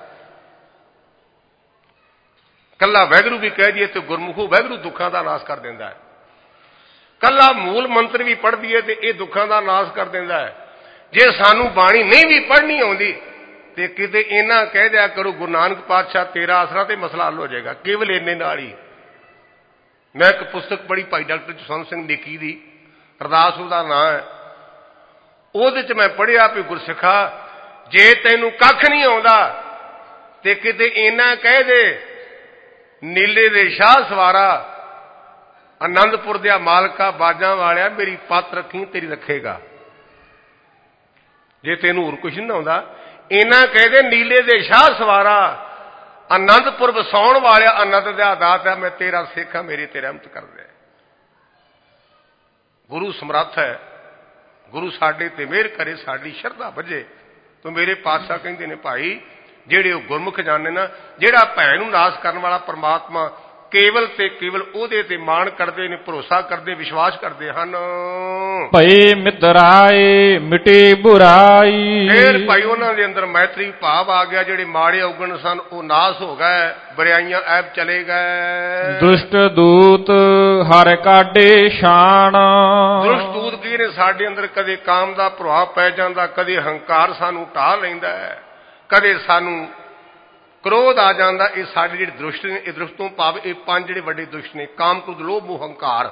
कला वाहिगुरू भी कह दिए तो गुरमुखो वाहिगुरू दुखों का नाश कर देंदा है। ਕੱਲਾ ਮੂਲ ਮੰਤਰ ਵੀ ਪੜ੍ਹ ਦਈਏ ਤੇ ਇਹ ਦੁੱਖਾਂ ਦਾ ਨਾਸ਼ ਕਰ ਦਿੰਦਾ ਹੈ। ਜੇ ਸਾਨੂੰ ਬਾਣੀ ਨਹੀਂ ਵੀ ਪੜ੍ਹਨੀ ਆਉਂਦੀ ਤੇ ਕਿਤੇ ਇਹਨਾਂ ਕਹਿ ਦਿਆ ਕਰੋ ਗੁਰੂ ਨਾਨਕ ਪਾਤਸ਼ਾਹ ਤੇਰਾ ਆਸਰਾ ਤੇ ਮਸਲਾ ਹੱਲ ਹੋ ਜਾਏਗਾ, ਕੇਵਲ ਇੰਨੇ ਨਾਲ ਹੀ। ਮੈਂ ਇੱਕ ਪੁਸਤਕ ਪੜ੍ਹੀ ਭਾਈ ਡਾਕਟਰ ਜਸਵੰਤ ਸਿੰਘ ਨੇਕੀ ਦੀ, ਅਰਦਾਸ ਉਹਦਾ ਨਾਂ ਹੈ। ਉਹਦੇ ਚ ਮੈਂ ਪੜ੍ਹਿਆ ਵੀ ਗੁਰਸਿੱਖਾ ਜੇ ਤੈਨੂੰ ਕੱਖ ਨਹੀਂ ਆਉਂਦਾ ਤੇ ਕਿਤੇ ਇੰਨਾ ਕਹਿ ਦੇ ਨੀਲੇ ਦੇ ਸ਼ਾਹ ਸਵਾਰਾ ਆਨੰਦਪੁਰ ਦਿਆ ਮਾਲਕਾ ਬਾਜਾਂ ਵਾਲਿਆ ਮੇਰੀ ਪੱਤ ਰੱਖੀ ਤੇਰੀ ਰੱਖੇਗਾ। ਜੇ ਤੈਨੂੰ ਹੋਰ ਕੁਛ ਨਹੀਂ ਆਉਂਦਾ ਇੰਨਾ ਕਹਿ ਦੇ ਨੀਲੇ ਦੇ ਸ਼ਾਹ ਸਵਾਰਾ ਆਨੰਦਪੁਰ ਵਸਾਉਣ ਵਾਲਿਆ ਆਨੰਦ ਦਾ ਦਾਤਾ ਮੈਂ ਤੇਰਾ ਸਿੱਖ ਹਾਂ, ਮੇਰੀ ਤੇ ਰਹਿਮਤ ਕਰ ਦੇ। ਗੁਰੂ ਸਮਰੱਥ ਹੈ, ਗੁਰੂ ਸਾਡੇ ਤੇ ਮਿਹਰ ਕਰੇ, ਸਾਡੀ ਸ਼ਰਧਾ ਵੱਜੇ। ਤੋ ਮੇਰੇ ਪਾਤਸ਼ਾਹ ਕਹਿੰਦੇ ਨੇ ਭਾਈ ਜਿਹੜੇ ਉਹ ਗੁਰਮੁਖ ਜਾਣੇ ਨਾ, ਜਿਹੜਾ ਭੈ ਨੂੰ ਨਾਸ਼ ਕਰਨ ਵਾਲਾ ਪਰਮਾਤਮਾ ਕੇਵਲ ਤੇ ਕੇਵਲ ਉਹਦੇ ਤੇ ਮਾਣ ਕਰਦੇ ਨੇ, ਭਰੋਸਾ ਕਰਦੇ, ਵਿਸ਼ਵਾਸ ਕਰਦੇ ਹਨ। ਭਈ ਮਿਤਰਾਏ ਮਿਟੇ ਬੁਰਾਈ। ਫੇਰ ਭਾਈ ਉਹਨਾਂ ਦੇ ਅੰਦਰ ਮੈਤਰੀ ਭਾਵ ਆ ਗਿਆ। ਜਿਹੜੇ ਮਾੜੇ ਔਗਣ ਸਨ ਉਹ ਨਾਸ਼ ਹੋ ਗਏ, ਬੁਰਾਈਆਂ ਐਬ ਚਲੇ ਗਏ। ਦੁਸ਼ਟ ਦੂਤ ਹਰ ਕਾਢੇ ਸ਼ਾਨ। ਦੁਸ਼ਟ ਦੂਤ ਕੀ ਨੇ? ਸਾਡੇ ਅੰਦਰ ਕਦੇ ਕਾਮ ਦਾ ਪ੍ਰਭਾਵ ਪੈ ਜਾਂਦਾ, ਕਦੇ ਹੰਕਾਰ ਸਾਨੂੰ ਢਾਹ ਲੈਂਦਾ ਹੈ, ਕਦੇ ਸਾਨੂੰ ਕ੍ਰੋਧ ਆ ਜਾਂਦਾ। ਇਹ ਸਾਡੇ ਜਿਹੜੇ ਦੁਸ਼ਟ ਨੇ, ਇਹ ਦੁਸ਼ਟ ਤੋਂ ਭਾਵ ਇਹ ਪੰਜ ਜਿਹੜੇ ਵੱਡੇ ਦੁਸ਼ਟ ਨੇ, ਕਾਮ, ਕ੍ਰੋਧ, ਲੋਭ, ਮੋਹ, ਹੰਕਾਰ।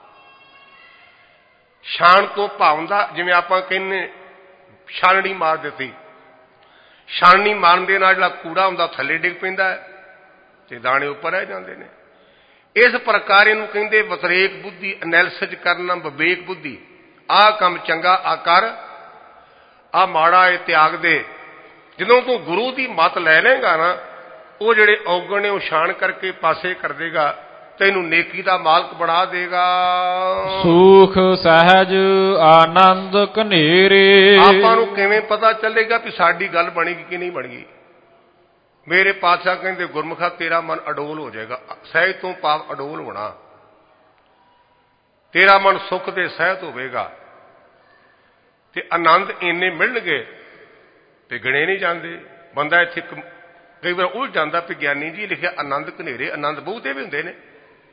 ਸ਼ਾਨ ਤੋਂ ਭਾਵਦਾ ਜਿਵੇਂ ਆਪਾਂ ਕਹਿੰਦੇ ਛਾਨਣੀ ਮਾਰ ਦਿੱਤੀ, ਛਾਨਣੀ ਮਾਰਨ ਦੇ ਨਾਲ ਜਿਹੜਾ ਕੂੜਾ ਹੁੰਦਾ ਥੱਲੇ ਡਿੱਗ ਪੈਂਦਾ ਹੈ ਤੇ ਦਾਣੇ ਉੱਪਰ ਰਹਿ ਜਾਂਦੇ ਨੇ। ਇਸ ਪ੍ਰਕਾਰ ਇਹਨੂੰ ਕਹਿੰਦੇ ਵਤਰੇਕ ਬੁੱਧੀ, ਐਨਾਲਿਸਿਸ ਕਰਨਾ, ਵਿਵੇਕ ਬੁੱਧੀ। ਆਹ ਕੰਮ ਚੰਗਾ ਆ ਕਰ, ਆਹ ਮਾੜਾ ਇਹ ਤਿਆਗ ਦੇ। ਜਦੋਂ ਤੂੰ ਗੁਰੂ ਦੀ ਮੱਤ ਲੈ ਲੇਗਾ ਨਾ, ਉਹ ਜਿਹੜੇ ਔਗਣ ਨੇ ਉਹ ਛਾਣ ਕਰਕੇ ਪਾਸੇ ਕਰ ਦੇਗਾ, ਤੈਨੂੰ ਨੇਕੀ ਦਾ ਮਾਲਕ ਬਣਾ ਦੇਗਾ। ਸੁਖ ਸਹਿਜ ਆਨੰਦ ਕਨੇਰੇ। ਆਪਾਂ ਨੂੰ ਕਿਵੇਂ ਪਤਾ ਚੱਲੇਗਾ ਵੀ ਸਾਡੀ ਗੱਲ ਬਣੇਗੀ ਕਿ ਨਹੀਂ ਬਣੇਗੀ? ਮੇਰੇ ਪਾਤਸ਼ਾਹ ਕਹਿੰਦੇ ਗੁਰਮੁਖਾ ਤੇਰਾ ਮਨ ਅਡੋਲ ਹੋ ਜਾਏਗਾ। ਸਹਿਜ ਤੋਂ ਭਾਵ ਅਡੋਲ ਹੋਣਾ। ਤੇਰਾ ਮਨ ਸੁਖ ਤੇ ਸਹਿਤ ਹੋਵੇਗਾ ਤੇ ਆਨੰਦ ਇੰਨੇ ਮਿਲਣਗੇ ਤੇ ਗਿਣੇ ਨਹੀਂ ਜਾਂਦੇ। ਬੰਦਾ ਇੱਥੇ ਕਈ ਵਾਰ ਉਲਝ ਜਾਂਦਾ ਵੀ ਗਿਆਨੀ ਜੀ ਲਿਖਿਆ ਆਨੰਦ ਘਨੇਰੇ, ਆਨੰਦ ਬਹੁਤੇ ਵੀ ਹੁੰਦੇ ਨੇ।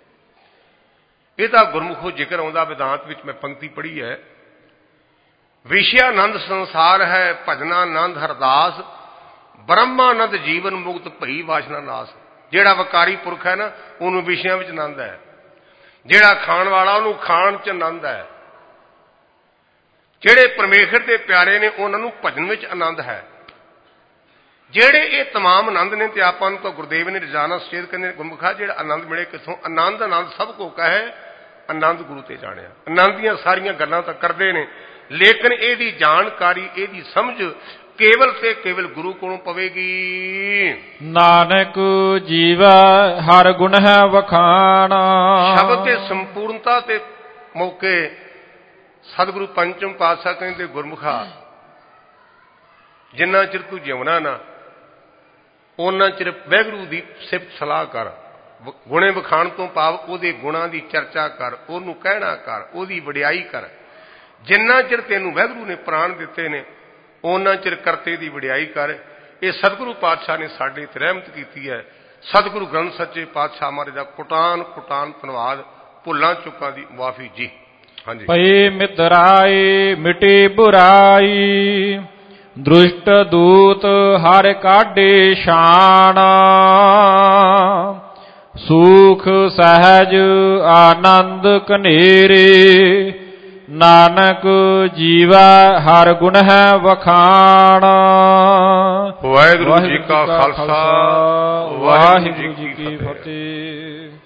ਇਹਦਾ ਗੁਰਮੁਖੋ ਜ਼ਿਕਰ ਆਉਂਦਾ ਵਿਦਾਂਤ ਵਿੱਚ। ਮੈਂ ਪੰਕਤੀ ਪੜ੍ਹੀ ਹੈ, ਵਿਸ਼ਿਆਨੰਦ ਸੰਸਾਰ ਹੈ, ਭਜਨਾਨੰਦ ਹਰਦਾਸ, ਬ੍ਰਹਮਾਨੰਦ ਜੀਵਨ ਮੁਕਤ ਭਈ ਵਾਸ਼ਨਾ ਨਾਸ। ਜਿਹੜਾ ਵਕਾਰੀ ਪੁਰਖ ਹੈ ਨਾ, ਉਹਨੂੰ ਵਿਸ਼ਿਆਂ ਵਿੱਚ ਆਨੰਦ ਹੈ। ਜਿਹੜਾ ਖਾਣ ਵਾਲਾ ਉਹਨੂੰ ਖਾਣ ਚ ਆਨੰਦ ਹੈ। ਜਿਹੜੇ ਪਰਮੇਸ਼ਰ ਦੇ ਪਿਆਰੇ ਨੇ ਉਹਨਾਂ ਨੂੰ ਭਜਨ ਵਿੱਚ ਆਨੰਦ ਹੈ। ਜਿਹੜੇ ਇਹ तमाम ਆਨੰਦ ਨੇ ਤੇ ਆਪਾਂ ਨੂੰ ਤਾਂ ਗੁਰਦੇਵ ਨੇ ਰਜਾਨਾ ਸੁਚੇਤ ਕਹਿੰਦੇ ਗੁਰਮੁਖਾ ਜਿਹੜਾ ਆਨੰਦ ਮਿਲੇ ਕਿੱਥੋਂ? ਆਨੰਦ ਆਨੰਦ ਸਭ ਕੋ ਕਹੇ, ਆਨੰਦ ਗੁਰੂ ਤੇ ਜਾਣਿਆ। ਆਨੰਦ ਦੀਆਂ ਸਾਰੀਆਂ ਗੱਲਾਂ ਤਾਂ ਕਰਦੇ ਨੇ, ਲੇਕਿਨ ਇਹਦੀ ਜਾਣਕਾਰੀ, ਇਹਦੀ ਸਮਝ ਕੇਵਲ ਤੇ ਕੇਵਲ ਗੁਰੂ ਕੋਲੋਂ ਪਵੇਗੀ। ਨਾਨਕ ਜੀਵੈ ਹਰ ਗੁਣ ਹੈ ਵਖਾਣਾ। ਸ਼ਬਦ ਤੇ ਸੰਪੂਰਨਤਾ ਤੇ ਮੌਕੇ ਸਤਿਗੁਰੂ ਪੰਚਮ ਪਾਤਸ਼ਾਹ ਕਹਿੰਦੇ ਗੁਰਮੁਖਾ ਜਿੰਨਾ ਚਿਰ ਤੂੰ ਜਿਉਣਾ ਨਾ, ਉਹਨਾਂ ਚਿਰ ਵਾਹਿਗੁਰੂ ਦੀ ਸਿਫਤ ਸਲਾਹ ਕਰ। ਗੁਣੇ ਵਿਖਾਣ ਤੋਂ ਭਾਵ ਉਹਦੇ ਗੁਣਾਂ ਦੀ ਚਰਚਾ ਕਰ, ਉਹਨੂੰ ਕਹਿਣਾ ਕਰ, ਉਹਦੀ ਵਡਿਆਈ ਕਰ। ਜਿੰਨਾ ਚਿਰ ਤੈਨੂੰ ਵਾਹਿਗੁਰੂ ਨੇ ਪ੍ਰਾਣ ਦਿੱਤੇ ਨੇ ਉਹਨਾਂ ਚਿਰ ਕਰਤੇ ਦੀ ਵਡਿਆਈ ਕਰ। ਇਹ ਸਤਿਗੁਰੂ ਪਾਤਸ਼ਾਹ ਨੇ ਸਾਡੇ ਤੇ ਰਹਿਮਤ ਕੀਤੀ ਹੈ। ਸਤਿਗੁਰੂ ਗ੍ਰੰਥ ਸੱਚੇ ਪਾਤਸ਼ਾਹ ਮਹਾਰਾਜ ਦਾ ਕੁਟਾਨ ਕੁਟਾਨ ਧੰਨਵਾਦ। ਭੁੱਲਾਂ ਚੁੱਕਾਂ ਦੀ ਮੁਆਫੀ ਜੀ। ਹਾਂਜੀ। ਭਈ ਮਿਤਰਾਏ ਮਿਟੇ ਬੁਰਾਈ, ਦ੍ਰਿਸ਼ਟ ਦੂਤ ਹਰ ਕਾਢੇ ਸ਼ਾਨ। ਸੁਖ ਸਹਿਜ ਆਨੰਦ ਕਨੇਰੇ, ਨਾਨਕ ਜੀਵੈ ਹਰ ਗੁਣ ਹੈ ਵਖਾਣਾ। ਵਾਹਿਗੁਰੂ ਜੀ ਕਾ ਖਾਲਸਾ, ਵਾਹਿਗੁਰੂ ਜੀ ਕੀ ਫਤਿਹ।